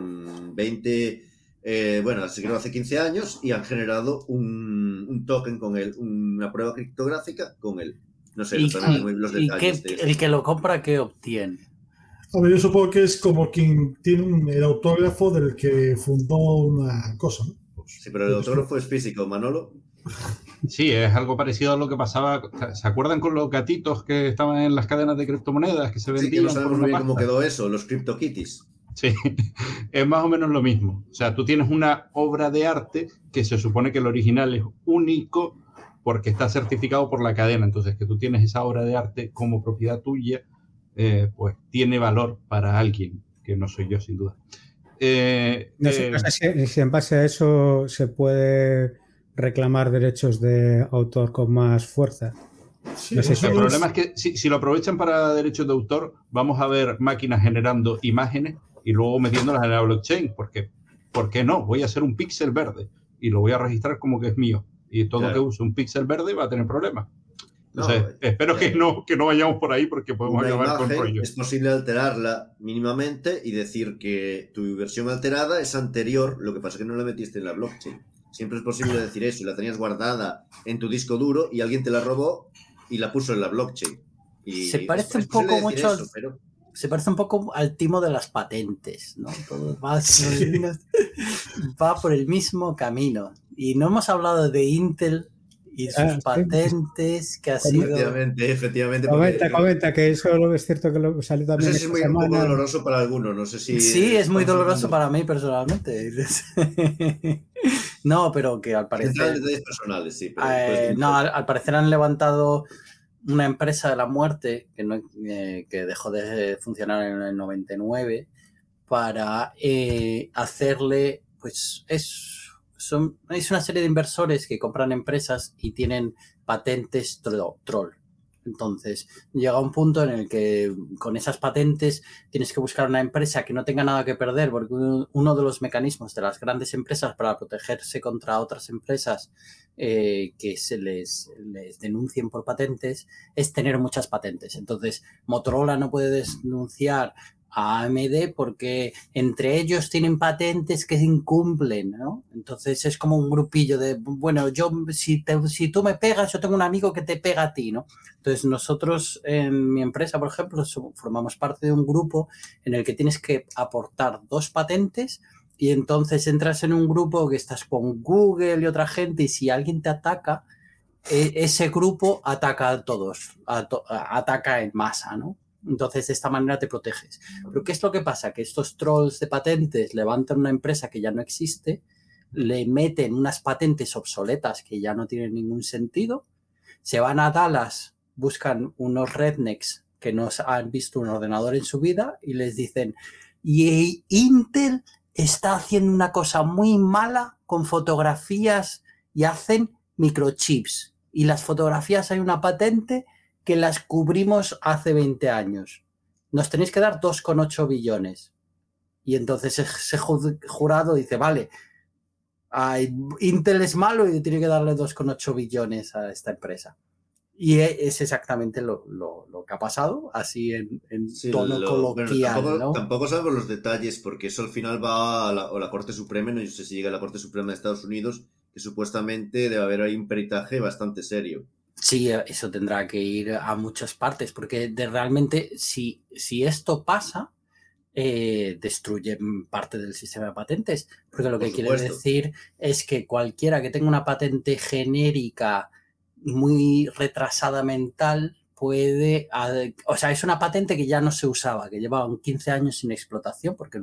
15 años y han generado un token con él, una prueba criptográfica con él. No sé exactamente los detalles. El que lo compra, ¿qué obtiene? A ver, yo supongo que es como quien tiene el autógrafo del que fundó una cosa, ¿no? Sí, pero el autógrafo es físico, Manolo. Sí, es algo parecido a lo que pasaba. ¿Se acuerdan con los gatitos que estaban en las cadenas de criptomonedas que se vendían? Sí, que no sabemos muy bien cómo quedó eso, los CryptoKitties. Sí, es más o menos lo mismo. O sea, tú tienes una obra de arte que se supone que el original es único porque está certificado por la cadena. Entonces, que tú tienes esa obra de arte como propiedad tuya, pues tiene valor para alguien, que no soy yo, sin duda. No sé si en base a eso se puede reclamar derechos de autor con más fuerza. Sí, No sé si el problema es que si lo aprovechan para derechos de autor, vamos a ver máquinas generando imágenes y luego metiéndolas en la blockchain, porque ¿por qué no? Voy a hacer un píxel verde y lo voy a registrar como que es mío. Y todo que use un píxel verde va a tener problemas. Entonces, espero que no vayamos por ahí porque podemos acabar con rollo. Es posible alterarla mínimamente y decir que tu versión alterada es anterior, lo que pasa es que no la metiste en la blockchain. Siempre es posible decir eso y la tenías guardada en tu disco duro y alguien te la robó y la puso en la blockchain. Y se parece un poco mucho eso, pero... Se parece un poco al timo de las patentes, ¿no? Todo va por el mismo camino. Y no hemos hablado de Intel y sus patentes, que ha sido... Efectivamente. Comenta, que eso es cierto que lo salió también. No sé si es muy un poco doloroso para algunos, no sé si... Sí, es muy doloroso para mí personalmente. No, pero que al parecer... Detalles personales, sí. Pero no, al parecer han levantado una empresa de la muerte que dejó de funcionar en el 99 para hacerle, pues es una serie de inversores que compran empresas y tienen patentes troll. Entonces llega un punto en el que con esas patentes tienes que buscar una empresa que no tenga nada que perder, porque uno de los mecanismos de las grandes empresas para protegerse contra otras empresas que se les denuncien por patentes es tener muchas patentes. Entonces Motorola no puede denunciar a AMD porque entre ellos tienen patentes que se incumplen, ¿no? Entonces es como un grupillo de, bueno, si tú me pegas, yo tengo un amigo que te pega a ti, ¿no? Entonces nosotros en mi empresa, por ejemplo, formamos parte de un grupo en el que tienes que aportar 2 patentes y entonces entras en un grupo que estás con Google y otra gente y si alguien te ataca, ese grupo ataca a todos, ataca en masa, ¿no? Entonces, de esta manera te proteges. Pero ¿qué es lo que pasa? Que estos trolls de patentes levantan una empresa que ya no existe, le meten unas patentes obsoletas que ya no tienen ningún sentido, se van a Dallas, buscan unos rednecks que no han visto un ordenador en su vida y les dicen, y Intel está haciendo una cosa muy mala con fotografías y hacen microchips. Y las fotografías hay una patente que las cubrimos hace 20 años. Nos tenéis que dar 2,8 billones. Y entonces ese jurado dice, vale, Intel es malo y tiene que darle 2,8 billones a esta empresa. Y es exactamente lo que ha pasado, así en tono coloquial. Bueno, ¿no? Tampoco sabemos los detalles, porque eso al final va a la Corte Suprema, no sé si llega a la Corte Suprema de Estados Unidos, que supuestamente debe haber ahí un peritaje bastante serio. Sí, eso tendrá que ir a muchas partes, porque realmente si esto pasa, destruye parte del sistema de patentes, porque lo que quiere decir es que cualquiera que tenga una patente genérica muy retrasada mental puede, o sea, es una patente que ya no se usaba, que llevaban 15 años sin explotación porque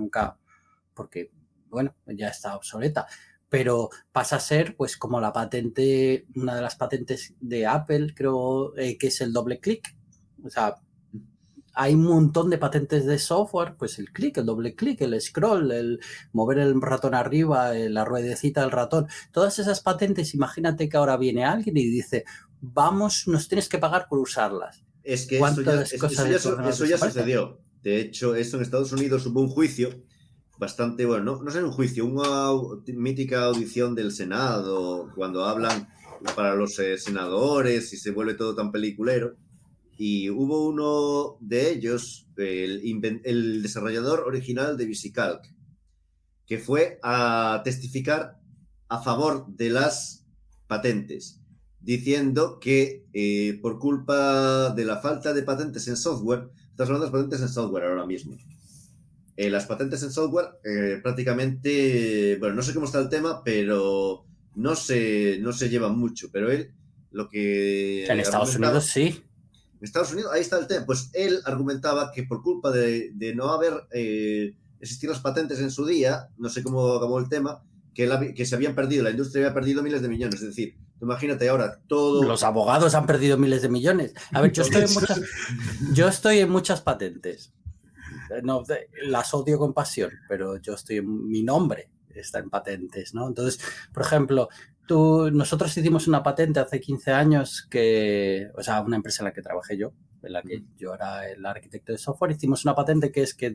bueno, ya está obsoleta. Pero pasa a ser, pues, como la patente, una de las patentes de Apple, creo que es el doble clic. O sea, hay un montón de patentes de software, pues el clic, el doble clic, el scroll, el mover el ratón arriba, la ruedecita del ratón, todas esas patentes, imagínate que ahora viene alguien y dice, vamos, nos tienes que pagar por usarlas. Es que eso ya sucedió. De hecho, eso en Estados Unidos hubo un juicio bastante, bueno, no sé, un juicio, una mítica audición del Senado, cuando hablan para los senadores y se vuelve todo tan peliculero. Y hubo uno de ellos, el desarrollador original de VisiCalc, que fue a testificar a favor de las patentes, diciendo que por culpa de la falta de patentes en software, estamos hablando de las patentes en software ahora mismo, las patentes en software prácticamente, bueno, no sé cómo está el tema, pero no se llevan mucho, pero él lo que... En Estados Unidos sí. En Estados Unidos, ahí está el tema. Pues él argumentaba que por culpa de no haber existido las patentes en su día, no sé cómo acabó el tema, que se habían perdido, la industria había perdido miles de millones. Es decir, imagínate ahora todo... Los abogados han perdido miles de millones. A ver, yo estoy en muchas patentes. No, las odio con pasión, pero yo estoy en mi nombre está en patentes, ¿no? Entonces, por ejemplo, nosotros hicimos una patente hace 15 años o sea, una empresa en la que trabajé yo, en la que yo era el arquitecto de software, hicimos una patente que es que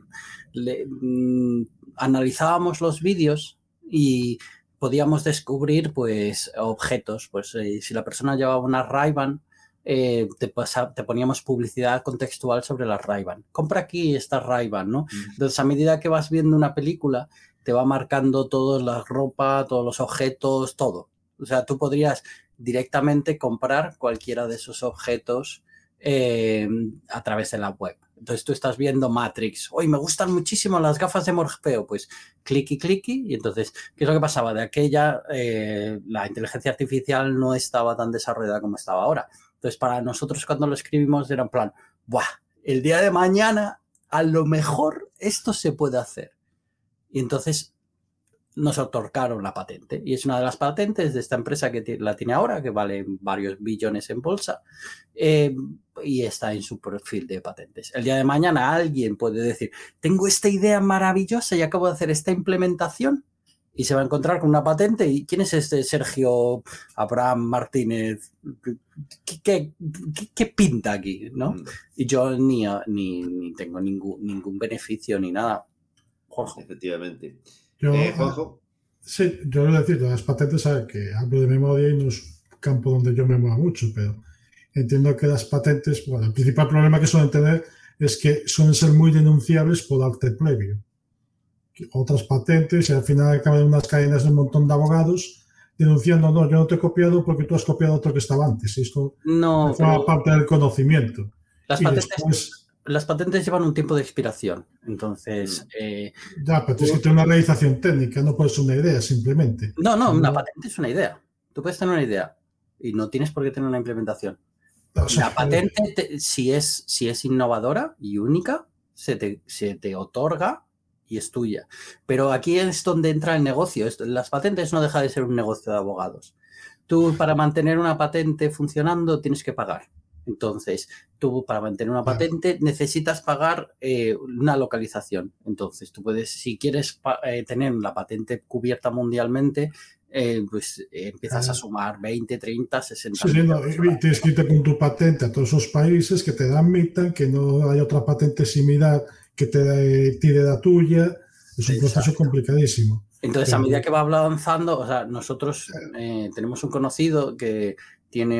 analizábamos los vídeos y podíamos descubrir, pues, objetos. Pues, si la persona llevaba una Ray-Ban, te poníamos publicidad contextual sobre las Ray-Ban. Compra aquí esta Ray-Ban, ¿no? Entonces, a medida que vas viendo una película, te va marcando toda la ropa, todos los objetos, todo. O sea, tú podrías directamente comprar cualquiera de esos objetos a través de la web. Entonces, tú estás viendo Matrix. ¡Uy, me gustan muchísimo las gafas de Morfeo! Pues cliqui. Y entonces, ¿qué es lo que pasaba? De aquella, la inteligencia artificial no estaba tan desarrollada como estaba ahora. Entonces, para nosotros cuando lo escribimos era en plan, ¡buah! El día de mañana, a lo mejor esto se puede hacer. Y entonces nos otorgaron la patente. Y es una de las patentes de esta empresa que la tiene ahora, que vale varios billones en bolsa, y está en su perfil de patentes. El día de mañana alguien puede decir, tengo esta idea maravillosa y acabo de hacer esta implementación, y se va a encontrar con una patente. ¿Y quién es este Sergio Abraham Martínez? ¿Qué pinta aquí? ¿No? Y yo ni tengo ningún beneficio ni nada. Juanjo. Efectivamente. Juanjo. Sí, yo voy a decir, las patentes, ¿sabes? Que hablo de memoria y no es un campo donde yo me mueva mucho, pero entiendo que las patentes, bueno, el principal problema que suelen tener es que suelen ser muy denunciables por arte previo. Otras patentes y al final acaban en unas cadenas de un montón de abogados denunciando, no, yo no te he copiado porque tú has copiado otro que estaba antes. Y esto no forma parte del conocimiento. Las patentes llevan un tiempo de expiración, entonces... ya, pero tienes que tener una realización técnica, no puede ser una idea simplemente. No, una patente es una idea. Tú puedes tener una idea y no tienes por qué tener una implementación. O sea, la patente, si es innovadora y única, se te otorga y es tuya. Pero aquí es donde entra el negocio. Las patentes no deja de ser un negocio de abogados. Tú, para mantener una patente funcionando, tienes que pagar. Entonces, tú para mantener una patente necesitas pagar una localización. Entonces, tú puedes, si quieres tener la patente cubierta mundialmente, pues empiezas a sumar 20, 30, 60. Sí, no, y tienes que irte con tu patente a todos esos países que te admitan, que no hay otra patente similar que te tire la tuya. Es un proceso complicadísimo. Entonces, a medida que va avanzando, o sea, nosotros tenemos un conocido que tiene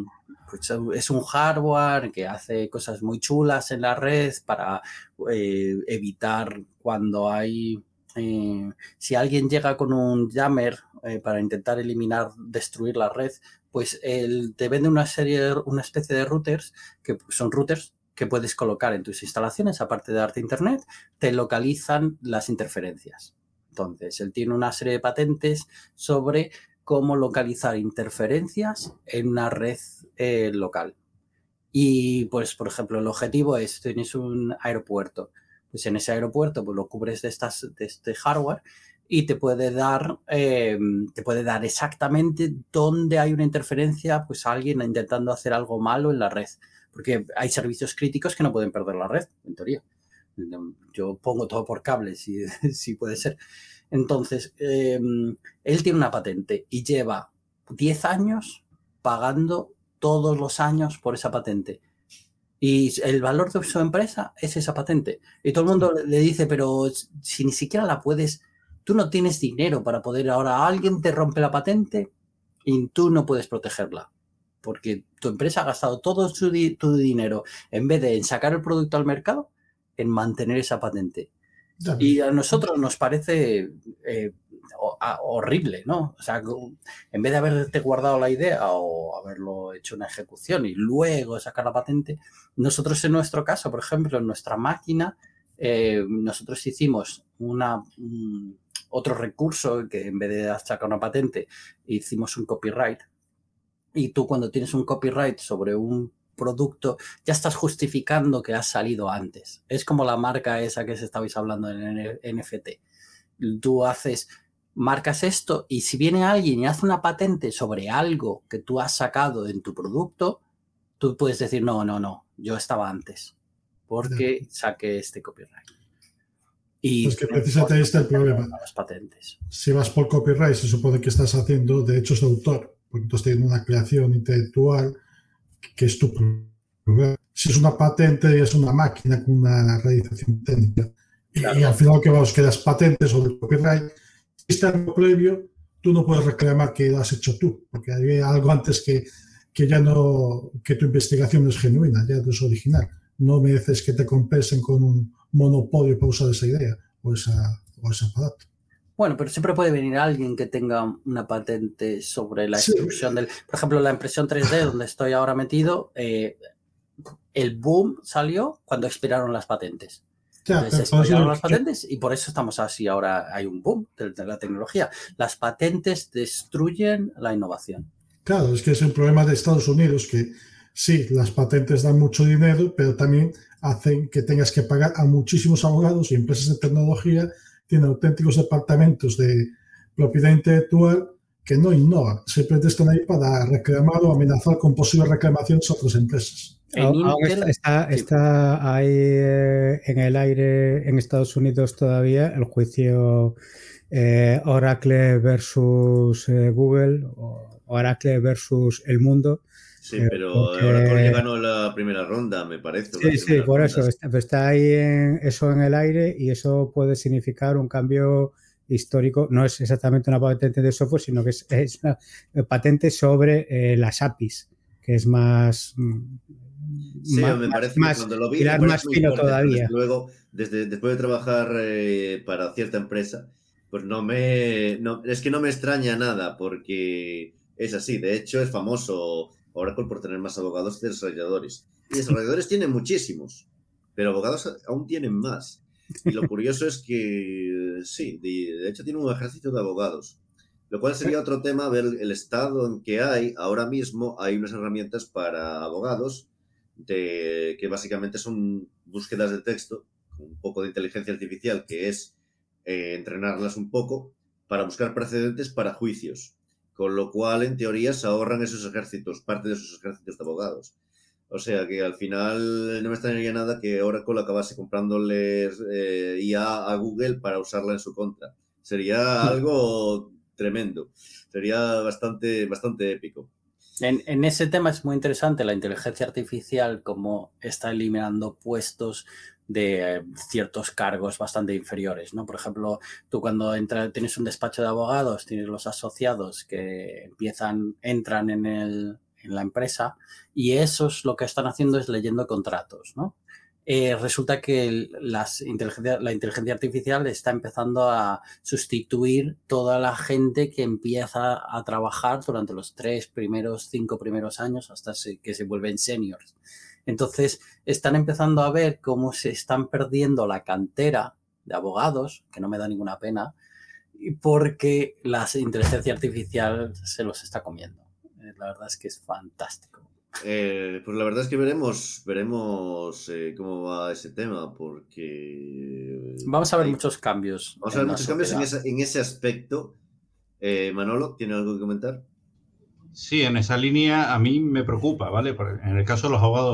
es un hardware que hace cosas muy chulas en la red para evitar cuando hay... si alguien llega con un jammer para intentar destruir la red, pues él te vende una especie de routers que son routers que puedes colocar en tus instalaciones, aparte de darte internet, te localizan las interferencias. Entonces, él tiene una serie de patentes sobre cómo localizar interferencias en una red local. Y, pues, por ejemplo, el objetivo es, tienes un aeropuerto. Pues en ese aeropuerto pues lo cubres de este hardware y te puede dar exactamente dónde hay una interferencia, pues alguien intentando hacer algo malo en la red. porque hay servicios críticos que no pueden perder la red, en teoría. Yo pongo todo por cable, si puede ser. Entonces, él tiene una patente y lleva 10 años pagando todos los años por esa patente. Y el valor de su empresa es esa patente. Y todo el mundo le dice, pero si ni siquiera la puedes, tú no tienes dinero para poder, ahora alguien te rompe la patente y tú no puedes protegerla. Porque tu empresa ha gastado todo tu dinero en vez de en sacar el producto al mercado, en mantener esa patente. Y a nosotros nos parece horrible, ¿no? O sea, en vez de haberte guardado la idea o haberlo hecho una ejecución y luego sacar la patente, nosotros en nuestro caso, por ejemplo, en nuestra máquina, nosotros hicimos otro recurso que en vez de sacar una patente, hicimos un copyright. Y tú cuando tienes un copyright sobre un producto, ya estás justificando que has salido antes. Es como la marca esa que estabais hablando en NFT. Tú marcas esto y si viene alguien y hace una patente sobre algo que tú has sacado en tu producto, tú puedes decir, no, yo estaba antes porque saqué este copyright. Y pues que precisamente ahí está el problema. Las patentes. Si vas por copyright, se supone que estás haciendo derechos de autor, porque tú estás teniendo una creación intelectual que es tu programa. Si es una patente, es una máquina con una realización técnica. Claro. Y al final que vamos, que las patentes sobre el copyright, si está algo previo, tú no puedes reclamar que lo has hecho tú, porque había algo antes que ya no, que tu investigación no es genuina, ya no es original. No mereces que te compensen con un monopolio para usar esa idea o ese aparato. Bueno, pero siempre puede venir alguien que tenga una patente sobre la extrusión del... Por ejemplo, la impresión 3D, donde estoy ahora metido, el boom salió cuando expiraron las patentes. Entonces, expiraron las patentes y por eso estamos así. Ahora hay un boom de la tecnología. Las patentes destruyen la innovación. Claro, es que es el problema de Estados Unidos, que sí, las patentes dan mucho dinero, pero también hacen que tengas que pagar a muchísimos abogados y empresas de tecnología. Tienen auténticos departamentos de propiedad intelectual que no innovan, simplemente están ahí para reclamar o amenazar con posibles reclamaciones a otras empresas. Está ahí en el aire en Estados Unidos todavía el juicio Oracle versus Google o Oracle versus El Mundo. Sí, pero Oracle ya ganó la primera ronda, me parece. Sí, por eso. Está ahí eso en el aire y eso puede significar un cambio histórico. No es exactamente una patente de software, sino que es una patente sobre las APIs, que es más... Sí, me parece que cuando lo vi, más fino todavía. Luego, después de trabajar para cierta empresa, pues es que no me extraña nada, porque es así. De hecho, es famoso Oracle por tener más abogados que desarrolladores. Y desarrolladores tienen muchísimos, pero abogados aún tienen más. Y lo curioso es que, sí, de hecho tiene un ejército de abogados. Lo cual sería otro tema, ver el estado en que ahora mismo hay unas herramientas para abogados que básicamente son búsquedas de texto, con un poco de inteligencia artificial, que es entrenarlas un poco para buscar precedentes para juicios. Con lo cual, en teoría, se ahorran esos ejércitos, parte de esos ejércitos de abogados. O sea que al final no me extrañaría nada que Oracle acabase comprándoles IA a Google para usarla en su contra. Sería algo tremendo. Sería bastante épico. En ese tema es muy interesante la inteligencia artificial, como está eliminando puestos de ciertos cargos bastante inferiores, ¿no? Por ejemplo, tú cuando tienes un despacho de abogados, tienes los asociados que entran en la empresa y esos lo que están haciendo es leyendo contratos, ¿no? Resulta que la inteligencia artificial está empezando a sustituir toda la gente que empieza a trabajar durante los 5 primeros años hasta que se vuelven seniors. Entonces, están empezando a ver cómo se están perdiendo la cantera de abogados, que no me da ninguna pena, porque la inteligencia artificial se los está comiendo. La verdad es que es fantástico. Pues la verdad es que veremos cómo va ese tema, porque... Vamos a ver muchos cambios. Vamos a ver muchos cambios en ese aspecto. Manolo, ¿tiene algo que comentar? Sí, en esa línea a mí me preocupa, ¿vale? Porque en el caso de los abogados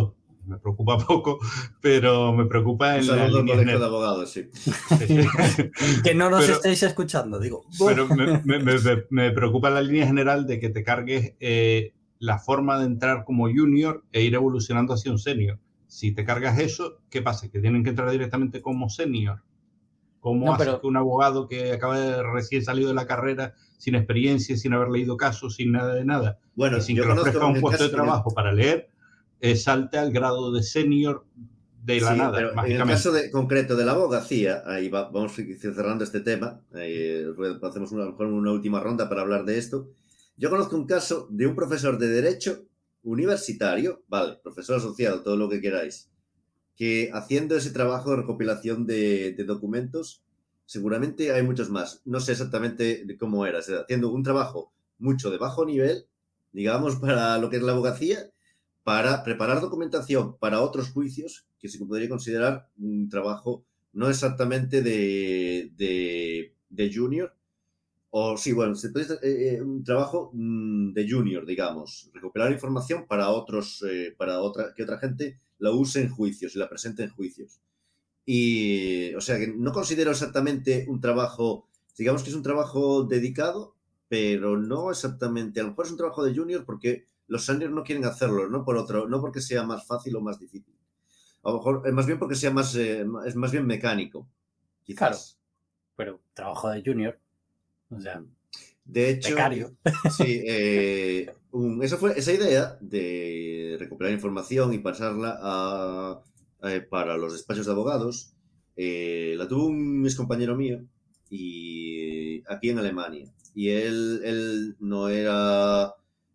me preocupa poco, pero me preocupa en la línea general de abogados, sí. Que no nos estéis escuchando, digo. Pero me preocupa en la línea general de que te cargues la forma de entrar como junior e ir evolucionando hacia un senior. Si te cargas eso, ¿qué pasa? Que tienen que entrar directamente como senior. ¿Cómo hace que un abogado que acaba de recién salido de la carrera, sin experiencia, sin haber leído casos, sin nada de nada, bueno, y sin que le ofrezca un puesto de trabajo para leer, salte al grado de senior de la nada, pero mágicamente? En el caso concreto de la abogacía, ahí vamos cerrando este tema, hacemos a lo mejor una última ronda para hablar de esto. Yo conozco un caso de un profesor de Derecho universitario, vale, profesor asociado, todo lo que queráis, que haciendo ese trabajo de recopilación de documentos, seguramente hay muchos más. No sé exactamente cómo era, haciendo un trabajo mucho de bajo nivel, digamos, para lo que es la abogacía, para preparar documentación para otros juicios, que se podría considerar un trabajo no exactamente de junior, o sí, bueno, un trabajo de junior, digamos, recopilar información para otros, que otra gente la use en juicios y la presente en juicios. Y, o sea, que no considero exactamente un trabajo, digamos que es un trabajo dedicado, pero no exactamente, a lo mejor es un trabajo de junior porque los seniors no quieren hacerlo, no porque sea más fácil o más difícil. A lo mejor es más bien porque sea es más bien mecánico, quizás. Claro, pero trabajo de junior, o sea, de hecho, becario. Sí, esa idea de recuperar información y pasarla para los despachos de abogados, la tuvo un excompañero mío y aquí en Alemania. Y él no era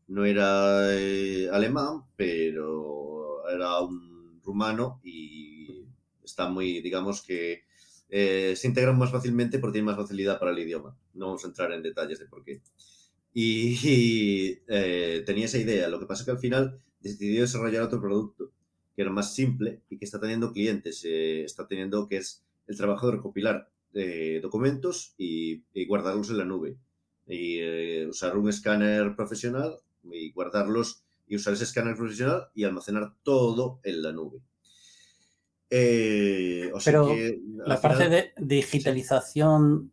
alemán, pero era un rumano y está muy, digamos que se integran más fácilmente porque tienen más facilidad para el idioma. No vamos a entrar en detalles de por qué. Y tenía esa idea. Lo que pasa es que al final decidió desarrollar otro producto que era más simple y que está teniendo clientes. Está teniendo que es el trabajo de recopilar documentos y guardarlos en la nube. Y usar un escáner profesional y guardarlos y usar ese escáner profesional y almacenar todo en la nube. Pero la parte de digitalización,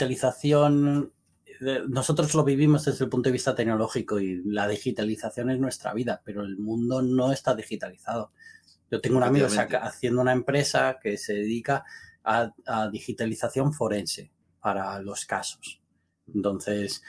nosotros lo vivimos desde el punto de vista tecnológico y la digitalización es nuestra vida, pero el mundo no está digitalizado. Yo tengo un amigo haciendo una empresa que se dedica a digitalización forense para los casos. Entonces,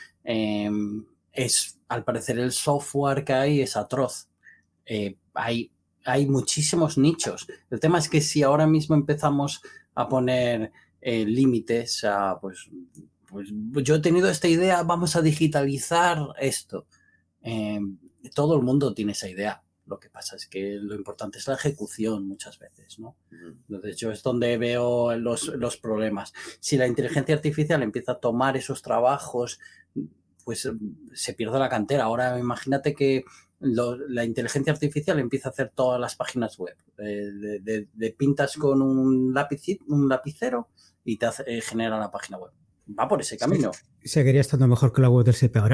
al parecer el software que hay es atroz. Hay muchísimos nichos. El tema es que si ahora mismo empezamos a poner límites a, pues yo he tenido esta idea, vamos a digitalizar esto. Todo el mundo tiene esa idea. Lo que pasa es que lo importante es la ejecución muchas veces, ¿no? Entonces yo es donde veo los problemas. Si la inteligencia artificial empieza a tomar esos trabajos, pues se pierde la cantera. Ahora imagínate que la inteligencia artificial empieza a hacer todas las páginas web. De pintas con un lapicero y te genera la página web. Va por ese camino. Seguiría estando mejor que la web del CP ahora.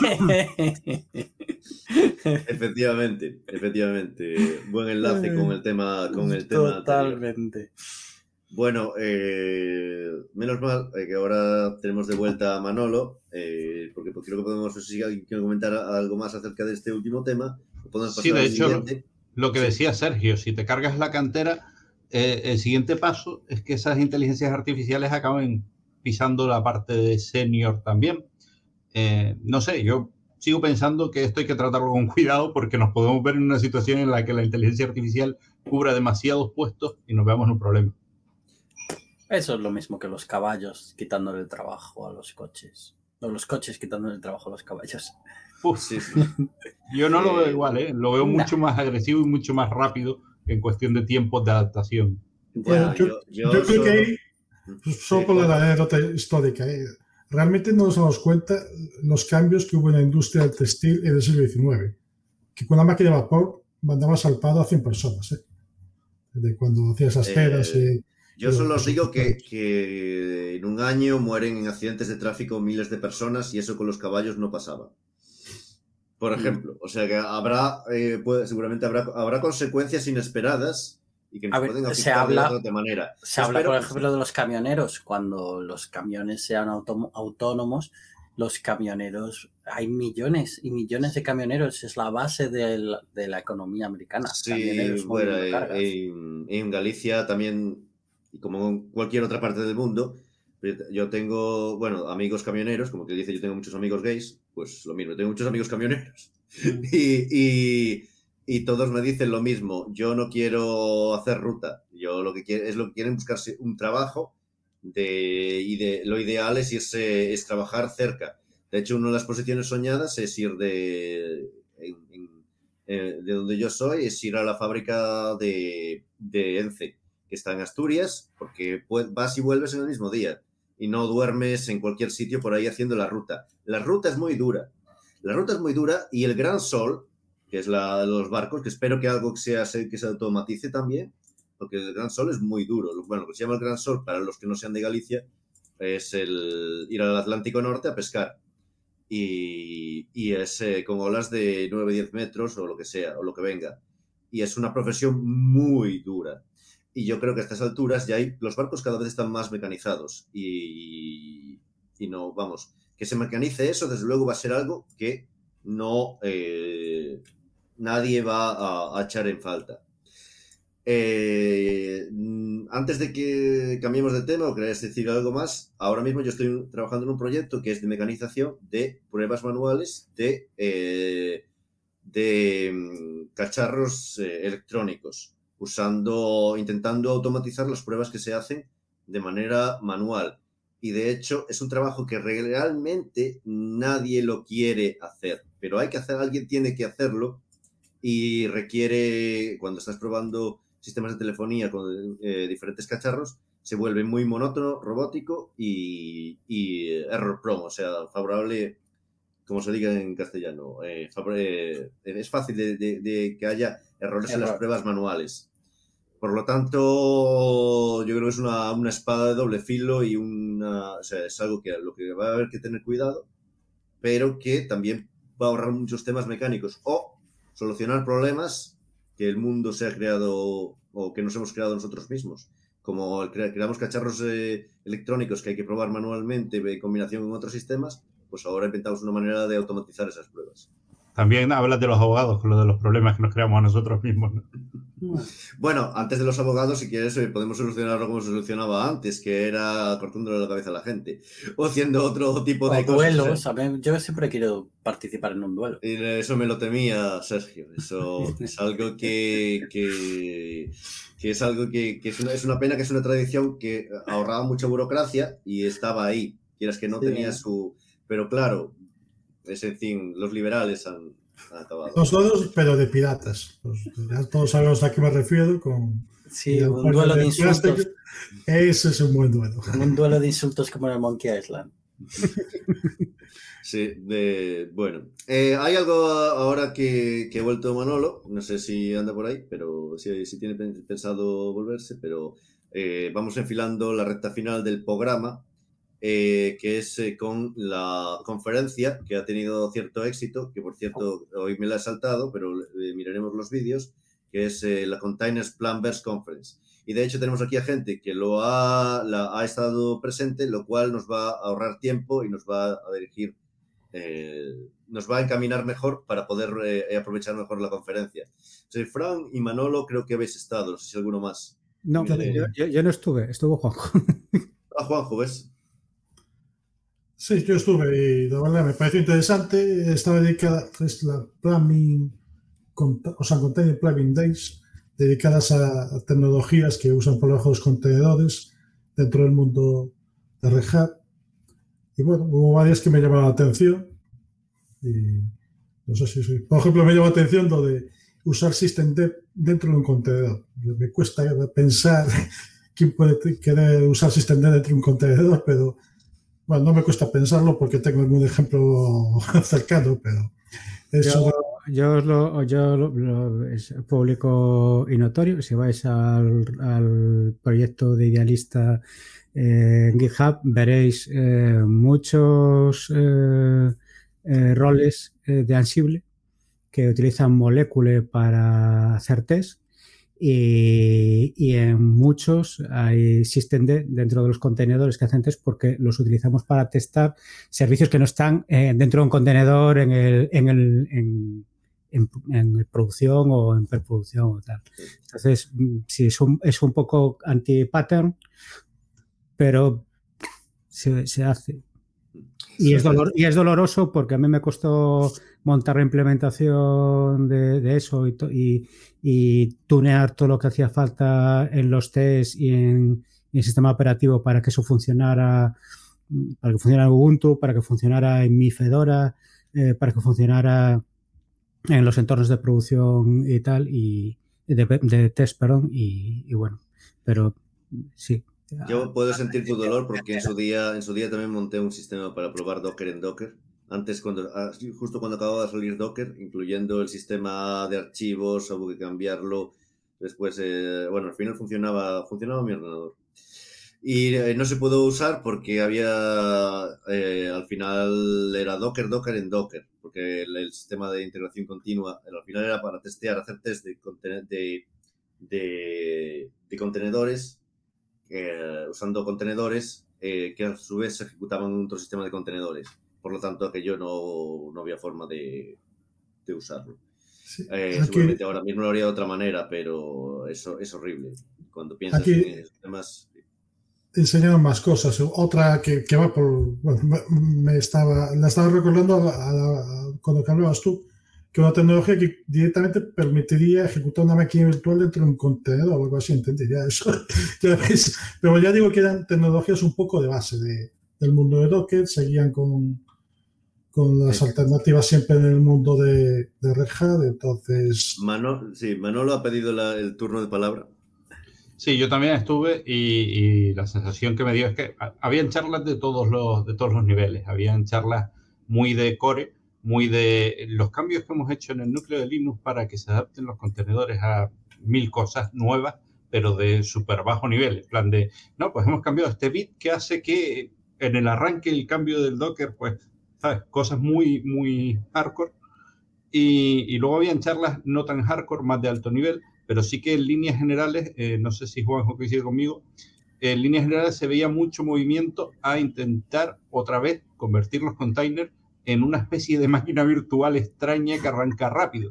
Efectivamente. Buen enlace con el tema. Totalmente. Bueno, menos mal que ahora tenemos de vuelta a Manolo, porque creo que podemos, si alguien quiere comentar algo más acerca de este último tema, podemos pasar de hecho, lo que decía Sergio, si te cargas la cantera, el siguiente paso es que esas inteligencias artificiales acaben pisando la parte de senior también. No sé, yo sigo pensando que esto hay que tratarlo con cuidado porque nos podemos ver en una situación en la que la inteligencia artificial cubra demasiados puestos y nos veamos en un problema. Eso es lo mismo que los caballos quitándole el trabajo a los coches. O los coches quitándole el trabajo a los caballos. Sí. Yo no lo veo igual, lo veo mucho más agresivo y mucho más rápido en cuestión de tiempos de adaptación. Bueno, yo creo que ahí, solo por la anécdota histórica, realmente no nos damos cuenta los cambios que hubo en la industria del textil en el siglo XIX. Que con la máquina de vapor mandaba salpado a 100 personas. De cuando hacía esas telas. Yo solo os digo que en un año mueren en accidentes de tráfico miles de personas y eso con los caballos no pasaba. Por ejemplo, o sea que seguramente habrá consecuencias inesperadas y que nos pueden afectar de otra manera. Se habla, por ejemplo, de los camioneros. Cuando los camiones sean autónomos, los camioneros, hay millones y millones de camioneros, es la base de la economía americana. Sí, bueno, en Galicia también, y como en cualquier otra parte del mundo, yo tengo, bueno, amigos camioneros, como que dice, yo tengo muchos amigos gays, pues lo mismo, tengo muchos amigos camioneros. Y todos me dicen lo mismo, yo no quiero hacer ruta, yo lo que quieren buscarse un trabajo y lo ideal es trabajar cerca. De hecho, una de las posiciones soñadas es ir de donde yo soy, es ir a la fábrica de ENCE, que está en Asturias, porque vas y vuelves en el mismo día y no duermes en cualquier sitio por ahí haciendo la ruta. La ruta es muy dura. Y el Gran Sol, que es los barcos, que espero que algo que se automatice también, porque el Gran Sol es muy duro. Bueno, lo que se llama el Gran Sol, para los que no sean de Galicia, es ir al Atlántico Norte a pescar. Y es con olas de 9-10 metros o lo que sea, o lo que venga. Y es una profesión muy dura. Y yo creo que a estas alturas ya los barcos cada vez están más mecanizados. Y no, vamos, que se mecanice eso, desde luego va a ser algo que no nadie va a echar en falta. Antes de que cambiemos de tema o queráis decir algo más, ahora mismo yo estoy trabajando en un proyecto que es de mecanización de pruebas manuales de cacharros electrónicos, intentando automatizar las pruebas que se hacen de manera manual. Y de hecho es un trabajo que realmente nadie lo quiere hacer, pero alguien tiene que hacerlo y requiere, cuando estás probando sistemas de telefonía con diferentes cacharros, se vuelve muy monótono, robótico y error prone, o sea, favorable, como se diga en castellano, es fácil de que haya errores en las pruebas manuales. Por lo tanto, yo creo que es una espada de doble filo y o sea, es algo que lo que va a haber que tener cuidado, pero que también va a ahorrar muchos temas mecánicos o solucionar problemas que el mundo se ha creado o que nos hemos creado nosotros mismos. Como creamos cacharros electrónicos que hay que probar manualmente en combinación con otros sistemas, pues ahora inventamos una manera de automatizar esas pruebas. También hablas de los abogados con lo de los problemas que nos creamos a nosotros mismos, ¿no? Bueno, antes de los abogados, si quieres, podemos solucionarlo como se solucionaba antes, que era cortándole la cabeza a la gente o haciendo otro tipo de duelos, cosas. Yo siempre quiero participar en un duelo. Y eso me lo temía, Sergio. Eso es algo que es algo que es una pena, que es una tradición que ahorraba mucha burocracia y estaba ahí. Quieras que no tenía su... Pero claro, en fin, los liberales han acabado. Los duelos, pero de piratas. Ya todos sabemos a qué me refiero con... Sí, un duelo de insultos. Ese es un buen duelo. Un duelo de insultos como en el Monkey Island. Sí, bueno. Hay algo ahora que ha vuelto Manolo, no sé si anda por ahí, pero si tiene pensado volverse, pero vamos enfilando la recta final del programa, que es con la conferencia que ha tenido cierto éxito, que por cierto hoy me la he saltado, pero miraremos los vídeos, que es la Containers Planverse Conference. Y de hecho tenemos aquí a gente que ha estado presente, lo cual nos va a ahorrar tiempo y nos va a dirigir, nos va a encaminar mejor para poder aprovechar mejor la conferencia. Soy Fran y Manolo, creo que habéis estado, no sé si alguno más. No, yo no estuvo Juanjo. Juanjo, ¿ves? Sí, yo estuve y la verdad me pareció interesante. Estaba dedicada, es la Container Planning Days, dedicadas a tecnologías que usan por debajo de los contenedores dentro del mundo de Red Hat. Y bueno, hubo varias que me llamaron la atención. Y no sé si... Por ejemplo, me llamó la atención lo de usar Systemd dentro de un contenedor. Me cuesta pensar quién puede querer usar Systemd dentro de un contenedor, pero bueno, no me cuesta pensarlo porque tengo algún ejemplo cercano, pero eso... Yo es público y notorio. Si vais al proyecto de Idealista en GitHub, veréis muchos roles de Ansible que utilizan Molecule para hacer test y en muchos hay systemd dentro de los contenedores que hacen test porque los utilizamos para testar servicios que no están dentro de un contenedor en producción o en preproducción o tal. Entonces, sí, es un poco anti-pattern, pero se hace. Y es doloroso porque a mí me costó montar la implementación de eso y tunear todo lo que hacía falta en los tests y en el sistema operativo para que eso funcionara, para que funcionara en Ubuntu, para que funcionara en mi Fedora, para que funcionara en los entornos de producción y tal, y de test, perdón, y bueno, pero sí. Yo puedo sentir tu dolor porque en su día también monté un sistema para probar Docker en Docker. Antes, justo cuando acababa de salir Docker, incluyendo el sistema de archivos, hubo que cambiarlo. Después, al final funcionaba mi ordenador. Y no se pudo usar porque al final era Docker en Docker, porque el sistema de integración continua al final era para hacer test de contenedores, usando contenedores que a su vez se ejecutaban en otro sistema de contenedores. Por lo tanto, aquello no había forma de usarlo. Sí, seguramente ahora mismo lo haría de otra manera, pero eso es horrible. Cuando piensas aquí en esos temas... Enseñaron más cosas. Otra que va por... Bueno, la estaba recordando cuando hablabas tú, que una tecnología que directamente permitiría ejecutar una máquina virtual dentro de un contenedor o algo así, entendería eso. Ya ves. Pero ya digo que eran tecnologías un poco de base del mundo de Docker, seguían con las alternativas siempre en el mundo de Red Hat, entonces... Manolo ha pedido el turno de palabra. Sí, yo también estuve y la sensación que me dio es que habían charlas de todos los niveles. Habían charlas muy de core, muy de los cambios que hemos hecho en el núcleo de Linux para que se adapten los contenedores a 1000 cosas nuevas, pero de súper bajo nivel. En plan de, no, pues hemos cambiado este bit que hace que en el arranque el cambio del Docker, pues, ¿sabes? Cosas muy, muy hardcore. Y luego habían charlas no tan hardcore, más de alto nivel, pero sí que en líneas generales, no sé si Juanjo coincide conmigo, en líneas generales se veía mucho movimiento a intentar otra vez convertir los containers en una especie de máquina virtual extraña que arranca rápido.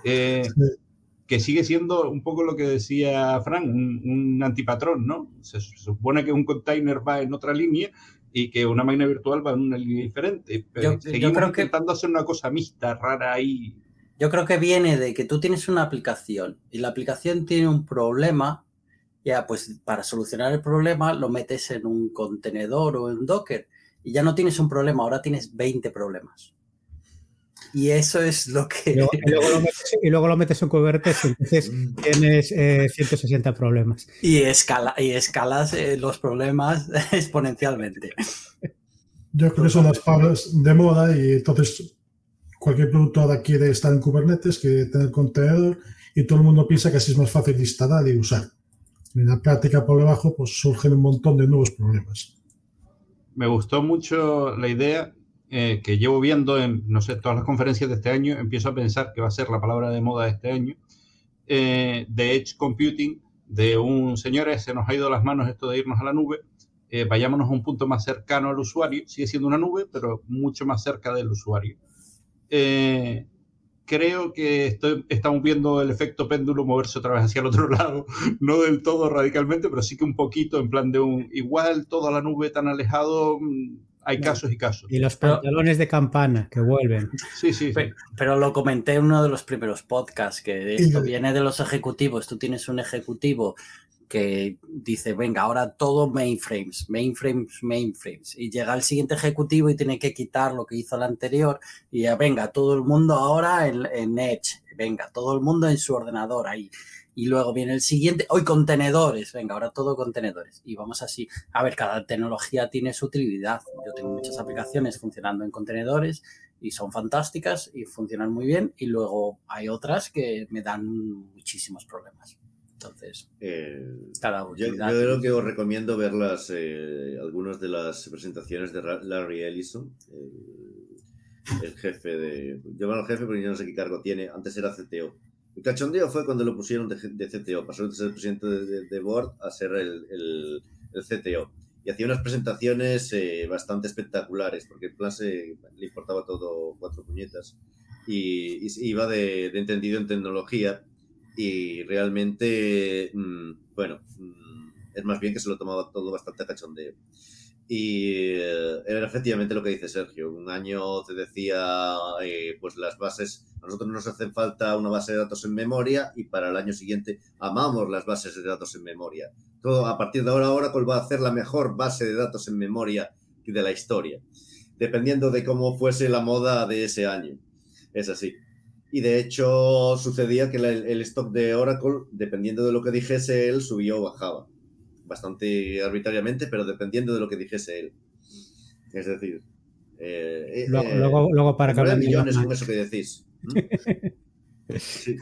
Que sigue siendo un poco lo que decía Fran, un antipatrón, ¿no? Se supone que un container va en otra línea y que una máquina virtual va en una línea diferente. Pero seguimos creo intentando hacer una cosa mixta, rara ahí. Yo creo que viene de que tú tienes una aplicación y la aplicación tiene un problema, ya pues para solucionar el problema lo metes en un contenedor o en Docker y ya no tienes un problema, ahora tienes 20 problemas. Y eso es lo que... Y luego lo metes en Kubernetes y entonces tienes 160 problemas. Y escalas los problemas exponencialmente. Yo creo que son las palabras de moda y entonces cualquier producto ahora quiere estar en Kubernetes, quiere tener contenedor y todo el mundo piensa que así es más fácil de instalar y usar. En la práctica por debajo pues surgen un montón de nuevos problemas. Me gustó mucho la idea que llevo viendo en, no sé, todas las conferencias de este año, empiezo a pensar que va a ser la palabra de moda de este año, de Edge Computing, de un señor, se nos ha ido las manos esto de irnos a la nube, vayámonos a un punto más cercano al usuario, sigue siendo una nube, pero mucho más cerca del usuario. Creo que estamos viendo el efecto péndulo moverse otra vez hacia el otro lado, no del todo radicalmente, pero sí que un poquito en plan de igual toda la nube tan alejado, hay casos y casos. Y los pantalones de campana que vuelven. Sí. Pero lo comenté en uno de los primeros podcasts, que esto viene de los ejecutivos. Tú tienes un ejecutivo que dice, venga, ahora todo mainframes. Y llega el siguiente ejecutivo y tiene que quitar lo que hizo el anterior. Y ya, venga, todo el mundo ahora en Edge. Venga, todo el mundo en su ordenador ahí. Y luego viene el siguiente, hoy contenedores, venga, ahora todo contenedores. Y vamos así. A ver, cada tecnología tiene su utilidad. Yo tengo muchas aplicaciones funcionando en contenedores y son fantásticas y funcionan muy bien. Y luego hay otras que me dan muchísimos problemas. Entonces, cada utilidad. Yo creo que os recomiendo ver algunas de las presentaciones de Larry Ellison, el jefe de... Llaman al jefe porque yo no sé qué cargo tiene. Antes era CTO. El cachondeo fue cuando lo pusieron de CTO. Pasó de ser el presidente de board a ser el CTO. Y hacía unas presentaciones bastante espectaculares, porque en plan le importaba todo 4 puñetas. Y iba de entendido en tecnología. Y realmente, es más bien que se lo tomaba todo bastante a cachondeo. Y era efectivamente lo que dice Sergio. Un año te decía, pues las bases, a nosotros nos hacen falta una base de datos en memoria, y para el año siguiente amamos las bases de datos en memoria. Todo, a partir de ahora, Oracle va a hacer la mejor base de datos en memoria de la historia, dependiendo de cómo fuese la moda de ese año. Es así. Y de hecho sucedía que el stock de Oracle, dependiendo de lo que dijese él, subía o bajaba. Bastante arbitrariamente, pero dependiendo de lo que dijese él. Es decir... luego para que 9 millones con eso que decís. Sí.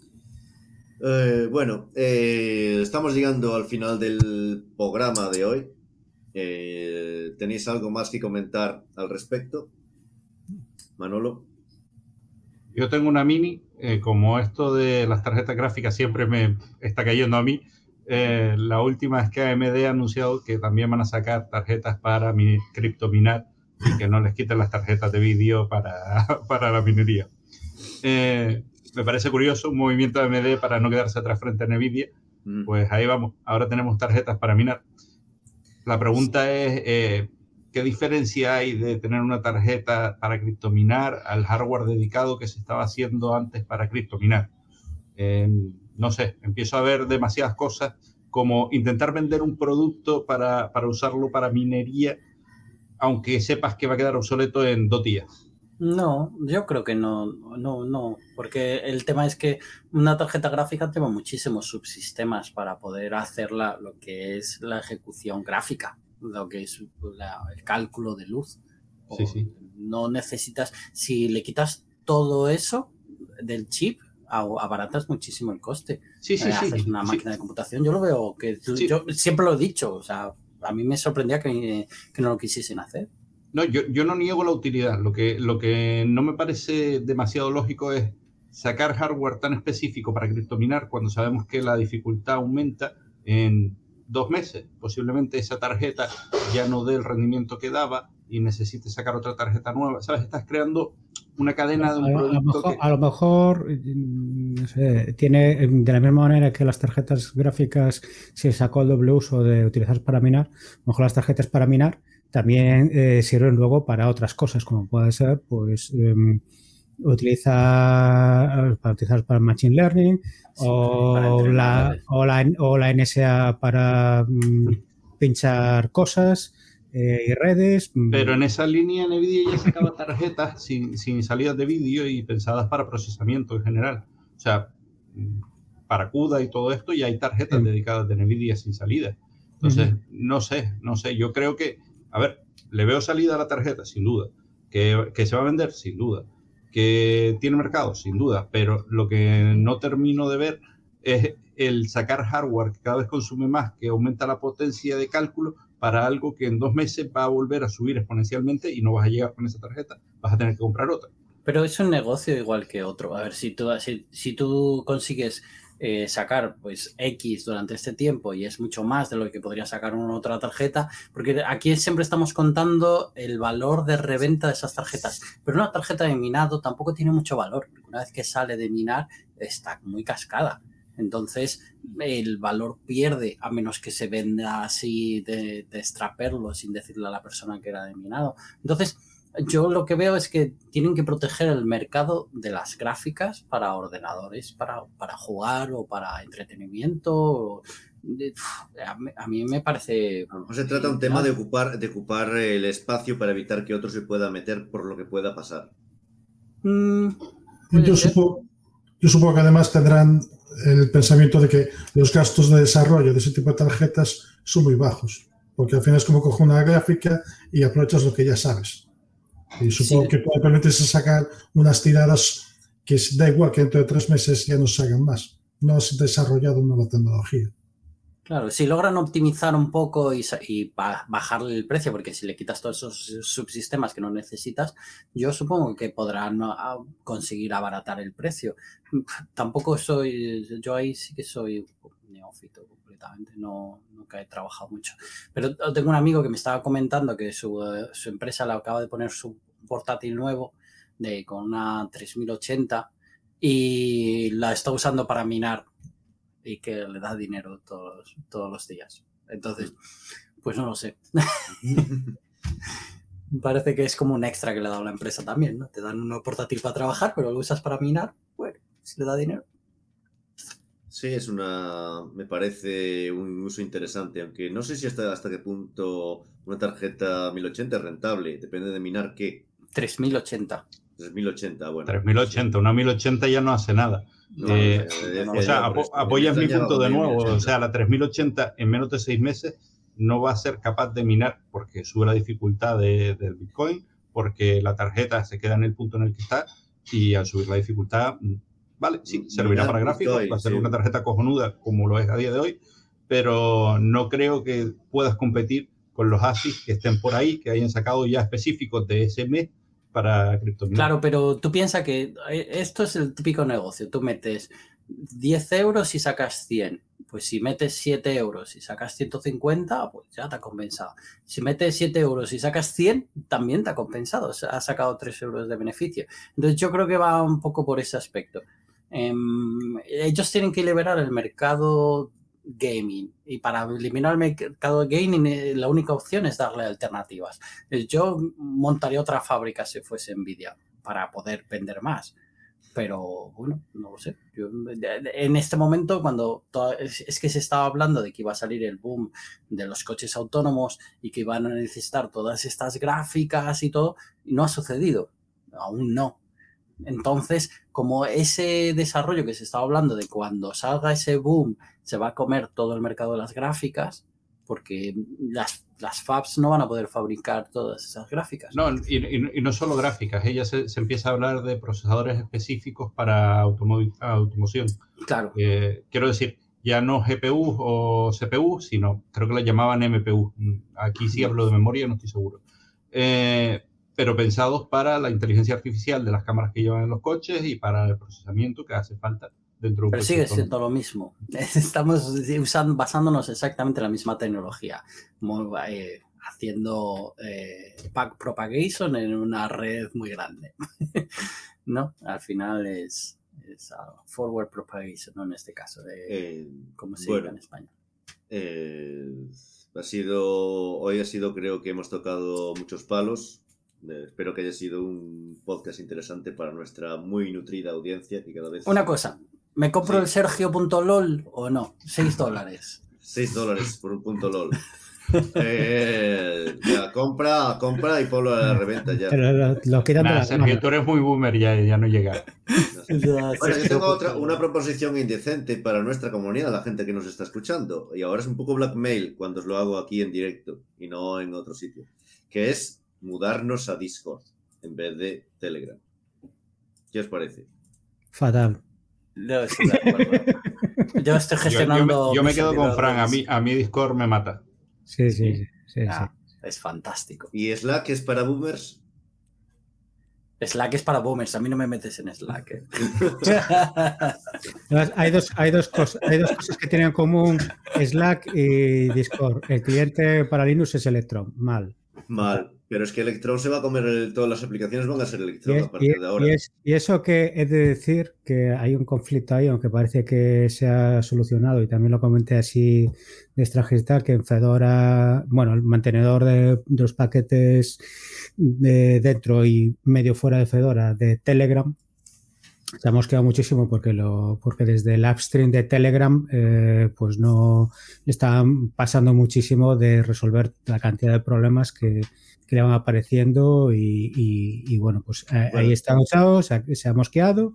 Estamos llegando al final del programa de hoy. ¿Tenéis algo más que comentar al respecto? Manolo. Yo tengo una mini, como esto de las tarjetas gráficas siempre me está cayendo a mí. La última es que AMD ha anunciado que también van a sacar tarjetas para criptominar y que no les quiten las tarjetas de vídeo para la minería. Me parece curioso un movimiento de AMD para no quedarse atrás frente a Nvidia. Pues ahí vamos, ahora tenemos tarjetas para minar. La pregunta es, ¿qué diferencia hay de tener una tarjeta para criptominar al hardware dedicado que se estaba haciendo antes para criptominar? No sé, empiezo a ver demasiadas cosas, como intentar vender un producto para usarlo para minería, aunque sepas que va a quedar obsoleto en 2 días. No, yo creo que no, porque el tema es que una tarjeta gráfica lleva muchísimos subsistemas para poder hacer lo que es la ejecución gráfica, lo que es el cálculo de luz. Sí. No necesitas, si le quitas todo eso del chip, abaratas muchísimo el coste. Sí. Haces una máquina de computación. Yo lo veo yo siempre lo he dicho, o sea, a mí me sorprendía que no lo quisiesen hacer. No, yo no niego la utilidad. Lo que no me parece demasiado lógico es sacar hardware tan específico para criptominar cuando sabemos que la dificultad aumenta en 2 meses. Posiblemente esa tarjeta ya no dé el rendimiento que daba y necesites sacar otra tarjeta nueva. ¿Sabes? Estás creando una cadena de un producto a lo mejor no sé, tiene, de la misma manera que las tarjetas gráficas se sacó el doble uso de utilizar para minar, a lo mejor las tarjetas para minar también sirven luego para otras cosas, como puede ser pues utilizar para Machine Learning, sí, o la NSA para pinchar cosas y redes. Pero en esa línea NVIDIA ya sacaba tarjetas sin salidas de vídeo y pensadas para procesamiento en general. O sea, para CUDA y todo esto ya hay tarjetas dedicadas de NVIDIA sin salida. Entonces, no sé. Yo creo que, a ver, le veo salida a la tarjeta, sin duda. Que se va a vender, sin duda. Que tiene mercado, sin duda. Pero lo que no termino de ver es el sacar hardware que cada vez consume más, que aumenta la potencia de cálculo para algo que en 2 meses va a volver a subir exponencialmente y no vas a llegar con esa tarjeta, vas a tener que comprar otra. Pero es un negocio igual que otro. A ver, si tú consigues sacar pues X durante este tiempo y es mucho más de lo que podría sacar una otra tarjeta, porque aquí siempre estamos contando el valor de reventa de esas tarjetas, pero una tarjeta de minado tampoco tiene mucho valor, porque una vez que sale de minar está muy cascada. Entonces el valor pierde, a menos que se venda así de extraperlo sin decirle a la persona que era de minado. Entonces yo lo que veo es que tienen que proteger el mercado de las gráficas para ordenadores, para jugar o para entretenimiento. A mí me parece... No se trata un tema de ocupar el espacio para evitar que otro se pueda meter por lo que pueda pasar. Yo supongo que además tendrán el pensamiento de que los gastos de desarrollo de ese tipo de tarjetas son muy bajos, porque al final es como coger una gráfica y aprovechas lo que ya sabes. Y supongo que puede permitirse sacar unas tiradas que da igual que dentro de 3 meses ya no se hagan más. No has desarrollado una nueva tecnología. Claro, si logran optimizar un poco y bajarle el precio, porque si le quitas todos esos subsistemas que no necesitas, yo supongo que podrán conseguir abaratar el precio. Tampoco yo ahí sí que soy neófito completamente, nunca he trabajado mucho. Pero tengo un amigo que me estaba comentando que su empresa le acaba de poner su portátil nuevo con una 3080 y la está usando para minar. Y que le da dinero todos los días. Entonces, pues no lo sé. Parece que es como un extra que le ha dado la empresa también, ¿no? Te dan un portátil para trabajar, pero lo usas para minar. Bueno, si le da dinero. Sí, me parece un uso interesante, aunque no sé si hasta qué punto una tarjeta 1080 es rentable. Depende de minar qué. 3080. 3080, bueno. 3080, una 1080 ya no hace nada. O sea, apoyas mi punto de nuevo. O sea, la 3080 en menos de 6 meses no va a ser capaz de minar porque sube la dificultad del Bitcoin, porque la tarjeta se queda en el punto en el que está y al subir la dificultad, vale, sí, servirá para gráficos, va a ser una tarjeta cojonuda como lo es a día de hoy, pero no creo que puedas competir con los ASIC que estén por ahí, que hayan sacado ya específicos de ese mes para criptominar. Claro, pero tú piensas que esto es el típico negocio. Tú metes 10 euros y sacas 100. Pues si metes 7 euros y sacas 150, pues ya te ha compensado. Si metes 7 euros y sacas 100, también te ha compensado. O sea, has sacado 3 euros de beneficio. Entonces yo creo que va un poco por ese aspecto. Ellos tienen que liberar el mercado gaming, y para eliminar el mercado gaming la única opción es darle alternativas. Yo montaría otra fábrica si fuese Nvidia para poder vender más, pero bueno, no lo sé. En este momento, cuando es que se estaba hablando de que iba a salir el boom de los coches autónomos y que iban a necesitar todas estas gráficas y todo, y no ha sucedido, aún no. Entonces, como ese desarrollo que se estaba hablando de cuando salga ese boom se va a comer todo el mercado de las gráficas, porque las fabs no van a poder fabricar todas esas gráficas. No, y no solo gráficas, ella se empieza a hablar de procesadores específicos para automoción. Claro. Quiero decir, ya no GPU o CPU, sino creo que lo llamaban MPU. Aquí sí hablo de memoria, no estoy seguro. Pero pensados para la inteligencia artificial de las cámaras que llevan en los coches y para el procesamiento que hace falta dentro de un Pero sigue siendo lo mismo. Estamos basándonos exactamente en la misma tecnología, haciendo backpropagation en una red muy grande. ¿No? Al final es forward propagation, ¿no? En este caso, como se dice en español. Hoy ha sido, creo que hemos tocado muchos palos. Espero que haya sido un podcast interesante para nuestra muy nutrida audiencia que cada vez... Una cosa, ¿me compro el Sergio.lol o no? $6. $6 por un punto LOL. Ya, compra y ponlo a la reventa ya. Pero lo quitan de la Sergio, tú eres muy boomer, ya no llega. Bueno, yo tengo una proposición indecente para nuestra comunidad, la gente que nos está escuchando, y ahora es un poco blackmail cuando os lo hago aquí en directo y no en otro sitio, que es mudarnos a Discord en vez de Telegram. ¿Qué os parece? Fatal. No, estoy de acuerdo. Yo estoy gestionando... Yo me quedo con Fran, a mí Discord me mata. Sí. Es fantástico. ¿Y Slack es para boomers? Slack es para boomers, a mí no me metes en Slack. Hay dos cosas que tienen en común Slack y Discord. El cliente para Linux es Electron. Mal. Pero es que Electron se va a comer, todas las aplicaciones van a ser Electron a partir de ahora. Y eso que he de decir que hay un conflicto ahí, aunque parece que se ha solucionado, y también lo comenté así de extrajista, que en Fedora, bueno, el mantenedor de los paquetes dentro y medio fuera de Fedora de Telegram, se ha mosqueado muchísimo porque desde el upstream de Telegram pues no están pasando muchísimo de resolver la cantidad de problemas que le van apareciendo y bueno, pues ahí está usado, se ha mosqueado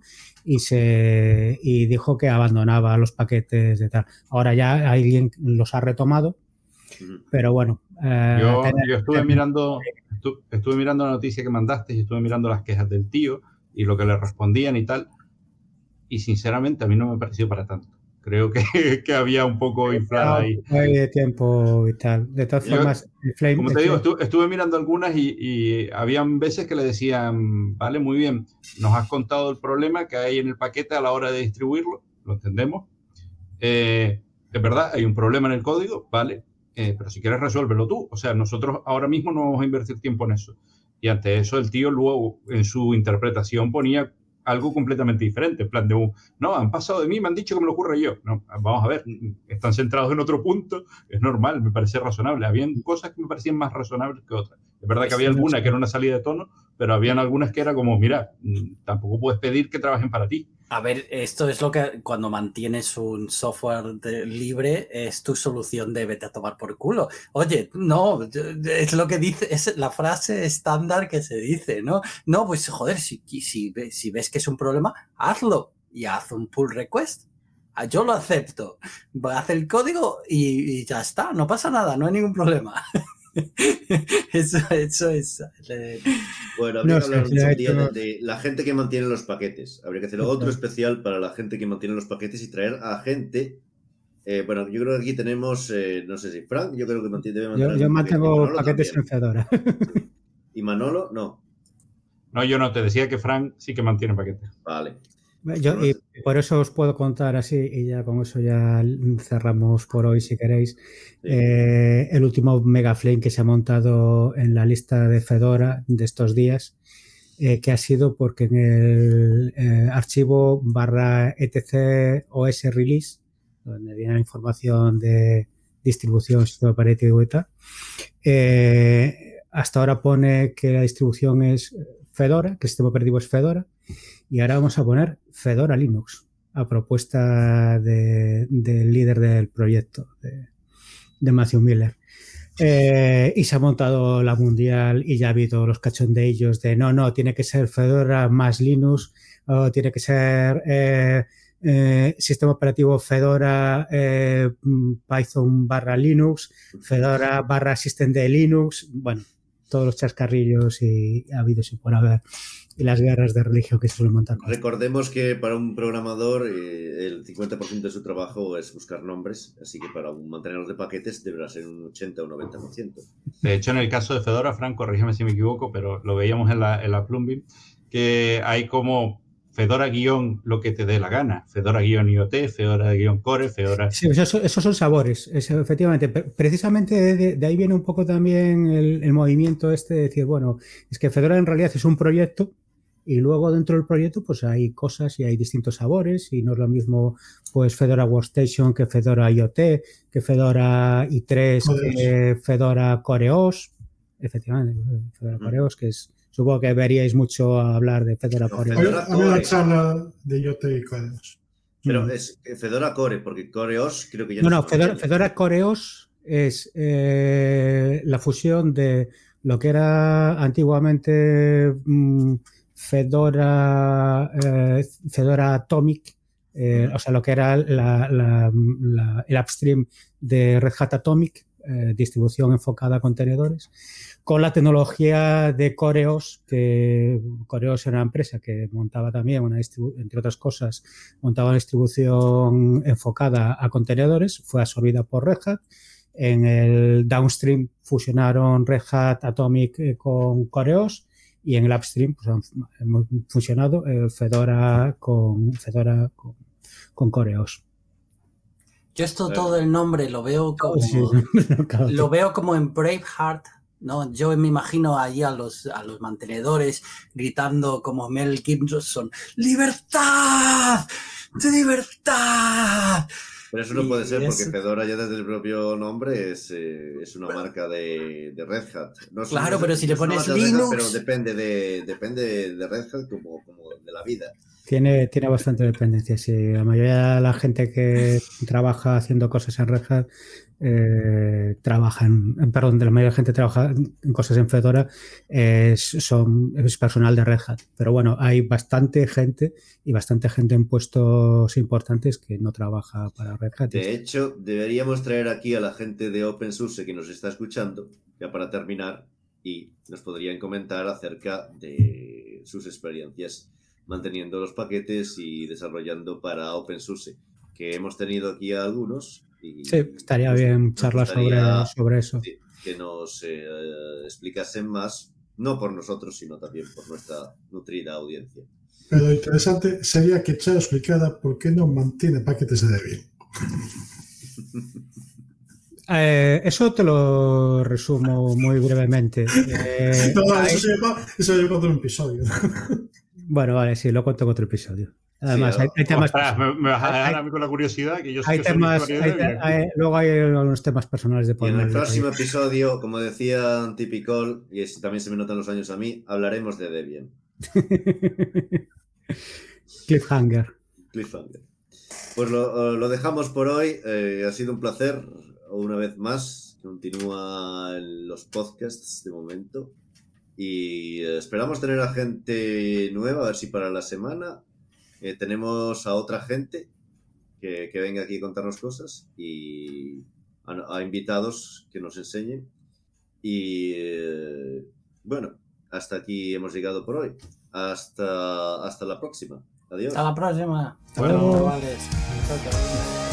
y dijo que abandonaba los paquetes de tal. Ahora ya alguien los ha retomado, pero bueno. Yo estuve mirando la noticia que mandaste y estuve mirando las quejas del tío y lo que le respondían y tal, y sinceramente a mí no me pareció para tanto. Creo que había un poco inflada ahí. Hay de tiempo y tal. De todas formas, el Flame... Como te digo, estuve mirando algunas y habían veces que le decían, vale, muy bien, nos has contado el problema que hay en el paquete a la hora de distribuirlo, lo entendemos. Es verdad, hay un problema en el código, vale, pero si quieres resuélvelo tú. O sea, nosotros ahora mismo no vamos a invertir tiempo en eso. Y ante eso el tío luego en su interpretación ponía algo completamente diferente, en plan de no, han pasado de mí, me han dicho que me lo ocurre yo. No, vamos a ver, están centrados en otro punto, es normal, me parece razonable. Habían cosas que me parecían más razonables que otras. Es verdad que había alguna que era una salida de tono, pero habían algunas que era como, mira, tampoco puedes pedir que trabajen para ti. A ver, esto es lo que cuando mantienes un software libre es tu solución de vete a tomar por culo. Oye, no, es lo que dice, es la frase estándar que se dice, ¿no? No, pues joder, si ves que es un problema, hazlo y haz un pull request. Yo lo acepto. Haz el código y ya está, no pasa nada, no hay ningún problema. Eso es. Bueno, habría que hablar un día de la gente que mantiene los paquetes. Habría que hacer otro especial para la gente que mantiene los paquetes y traer a gente. Bueno, yo creo que aquí tenemos, no sé si Frank, yo creo que debe mantener. Yo mantengo paquetes también. en Fedora. Sí. ¿Y Manolo? No. No, yo no, te decía que Frank sí que mantiene paquetes. Vale. Y por eso os puedo contar así, y ya con eso ya cerramos por hoy si queréis. Sí. El último Megaflame que se ha montado en la lista de Fedora de estos días, que ha sido porque en el archivo /etc os release, donde viene la información de distribución, sistema operativo y tal, hasta ahora pone que la distribución es Fedora, que el sistema operativo es Fedora, y ahora vamos a poner Fedora Linux a propuesta del líder del proyecto, de Matthew Miller. Y se ha montado la mundial y ya ha habido los cachondeillos de no, tiene que ser Fedora más Linux, o tiene que ser sistema operativo Fedora Python /Linux, Fedora /System de Linux, bueno, todos los chascarrillos y ha habido sin por haber. Y las guerras de religión que se suelen montar. Recordemos que para un programador el 50% de su trabajo es buscar nombres, así que para un mantenedor de paquetes deberá ser un 80 o 90%. De hecho, en el caso de Fedora, Frank, corrígeme si me equivoco, pero lo veíamos en la Plumbing, que hay como Fedora guión lo que te dé la gana, Fedora guión IoT, Fedora guión Core, Fedora... Sí, esos son sabores, efectivamente. Precisamente de ahí viene un poco también el movimiento de decir, bueno, es que Fedora en realidad es un proyecto y luego dentro del proyecto pues hay cosas y hay distintos sabores y no es lo mismo pues Fedora Workstation que Fedora IoT, que Fedora i3, que Fedora CoreOS, efectivamente, Fedora CoreOS, que es... Supongo que veríais mucho a hablar de Fedora Core. Hay una charla de IoT y CoreOS. Pero es Fedora Core, porque CoreOS creo que ya no. Fedora CoreOS es la fusión de lo que era antiguamente Fedora Atomic, o sea, lo que era el upstream de Red Hat Atomic, distribución enfocada a contenedores, con la tecnología de CoreOS, que CoreOS era una empresa que montaba también, entre otras cosas, montaba una distribución enfocada a contenedores, fue absorbida por Red Hat. En el downstream fusionaron Red Hat Atomic con CoreOS y en el upstream pues, hemos fusionado Fedora con CoreOS. Yo esto todo el nombre lo veo como lo veo como en Braveheart, ¿no? Yo me imagino allí a los mantenedores gritando como Mel Gibson, ¡libertad! ¡Libertad! Pero eso no puede ser porque Fedora ya desde el propio nombre es una marca de Red Hat. Claro, pero si le pones Linux... Pero depende de Red Hat como de la vida. Tiene bastante dependencia, sí. La mayoría de la gente que trabaja haciendo cosas en Red Hat la mayoría de la gente que trabaja en cosas en Fedora es personal de Red Hat. Pero bueno, hay bastante gente en puestos importantes que no trabaja para Red Hat. De hecho, deberíamos traer aquí a la gente de OpenSUSE que nos está escuchando, ya para terminar, y nos podrían comentar acerca de sus experiencias manteniendo los paquetes y desarrollando para OpenSUSE. que hemos tenido aquí a algunos. Y Sí, estaría bien charlar sobre eso. Sí, que nos explicasen más, no por nosotros, sino también por nuestra nutrida audiencia. Pero lo interesante sería que Charo explicara por qué no mantiene paquetes de Debian. Eso te lo resumo muy brevemente. Eso lleva para otro episodio. Bueno, vale, sí, lo cuento en otro episodio. Además, Sí, hay temas. Me vas a dejar a mí con la curiosidad, que yo sé Hay que soy temas, usuario de Debian. luego hay algunos temas personales de Y por en el medio. próximo episodio, como decía Typical, y también se me notan los años a mí, hablaremos de Debian. Cliffhanger. Pues lo dejamos por hoy. Ha sido un placer. Una vez más, continúan los podcasts de momento. Y esperamos tener a gente nueva, a ver si para la semana tenemos a otra gente que venga aquí a contarnos cosas y a invitados que nos enseñen. Y bueno, hasta aquí hemos llegado por hoy. Hasta la próxima. Adiós. Hasta la próxima. Hasta luego. Chavales.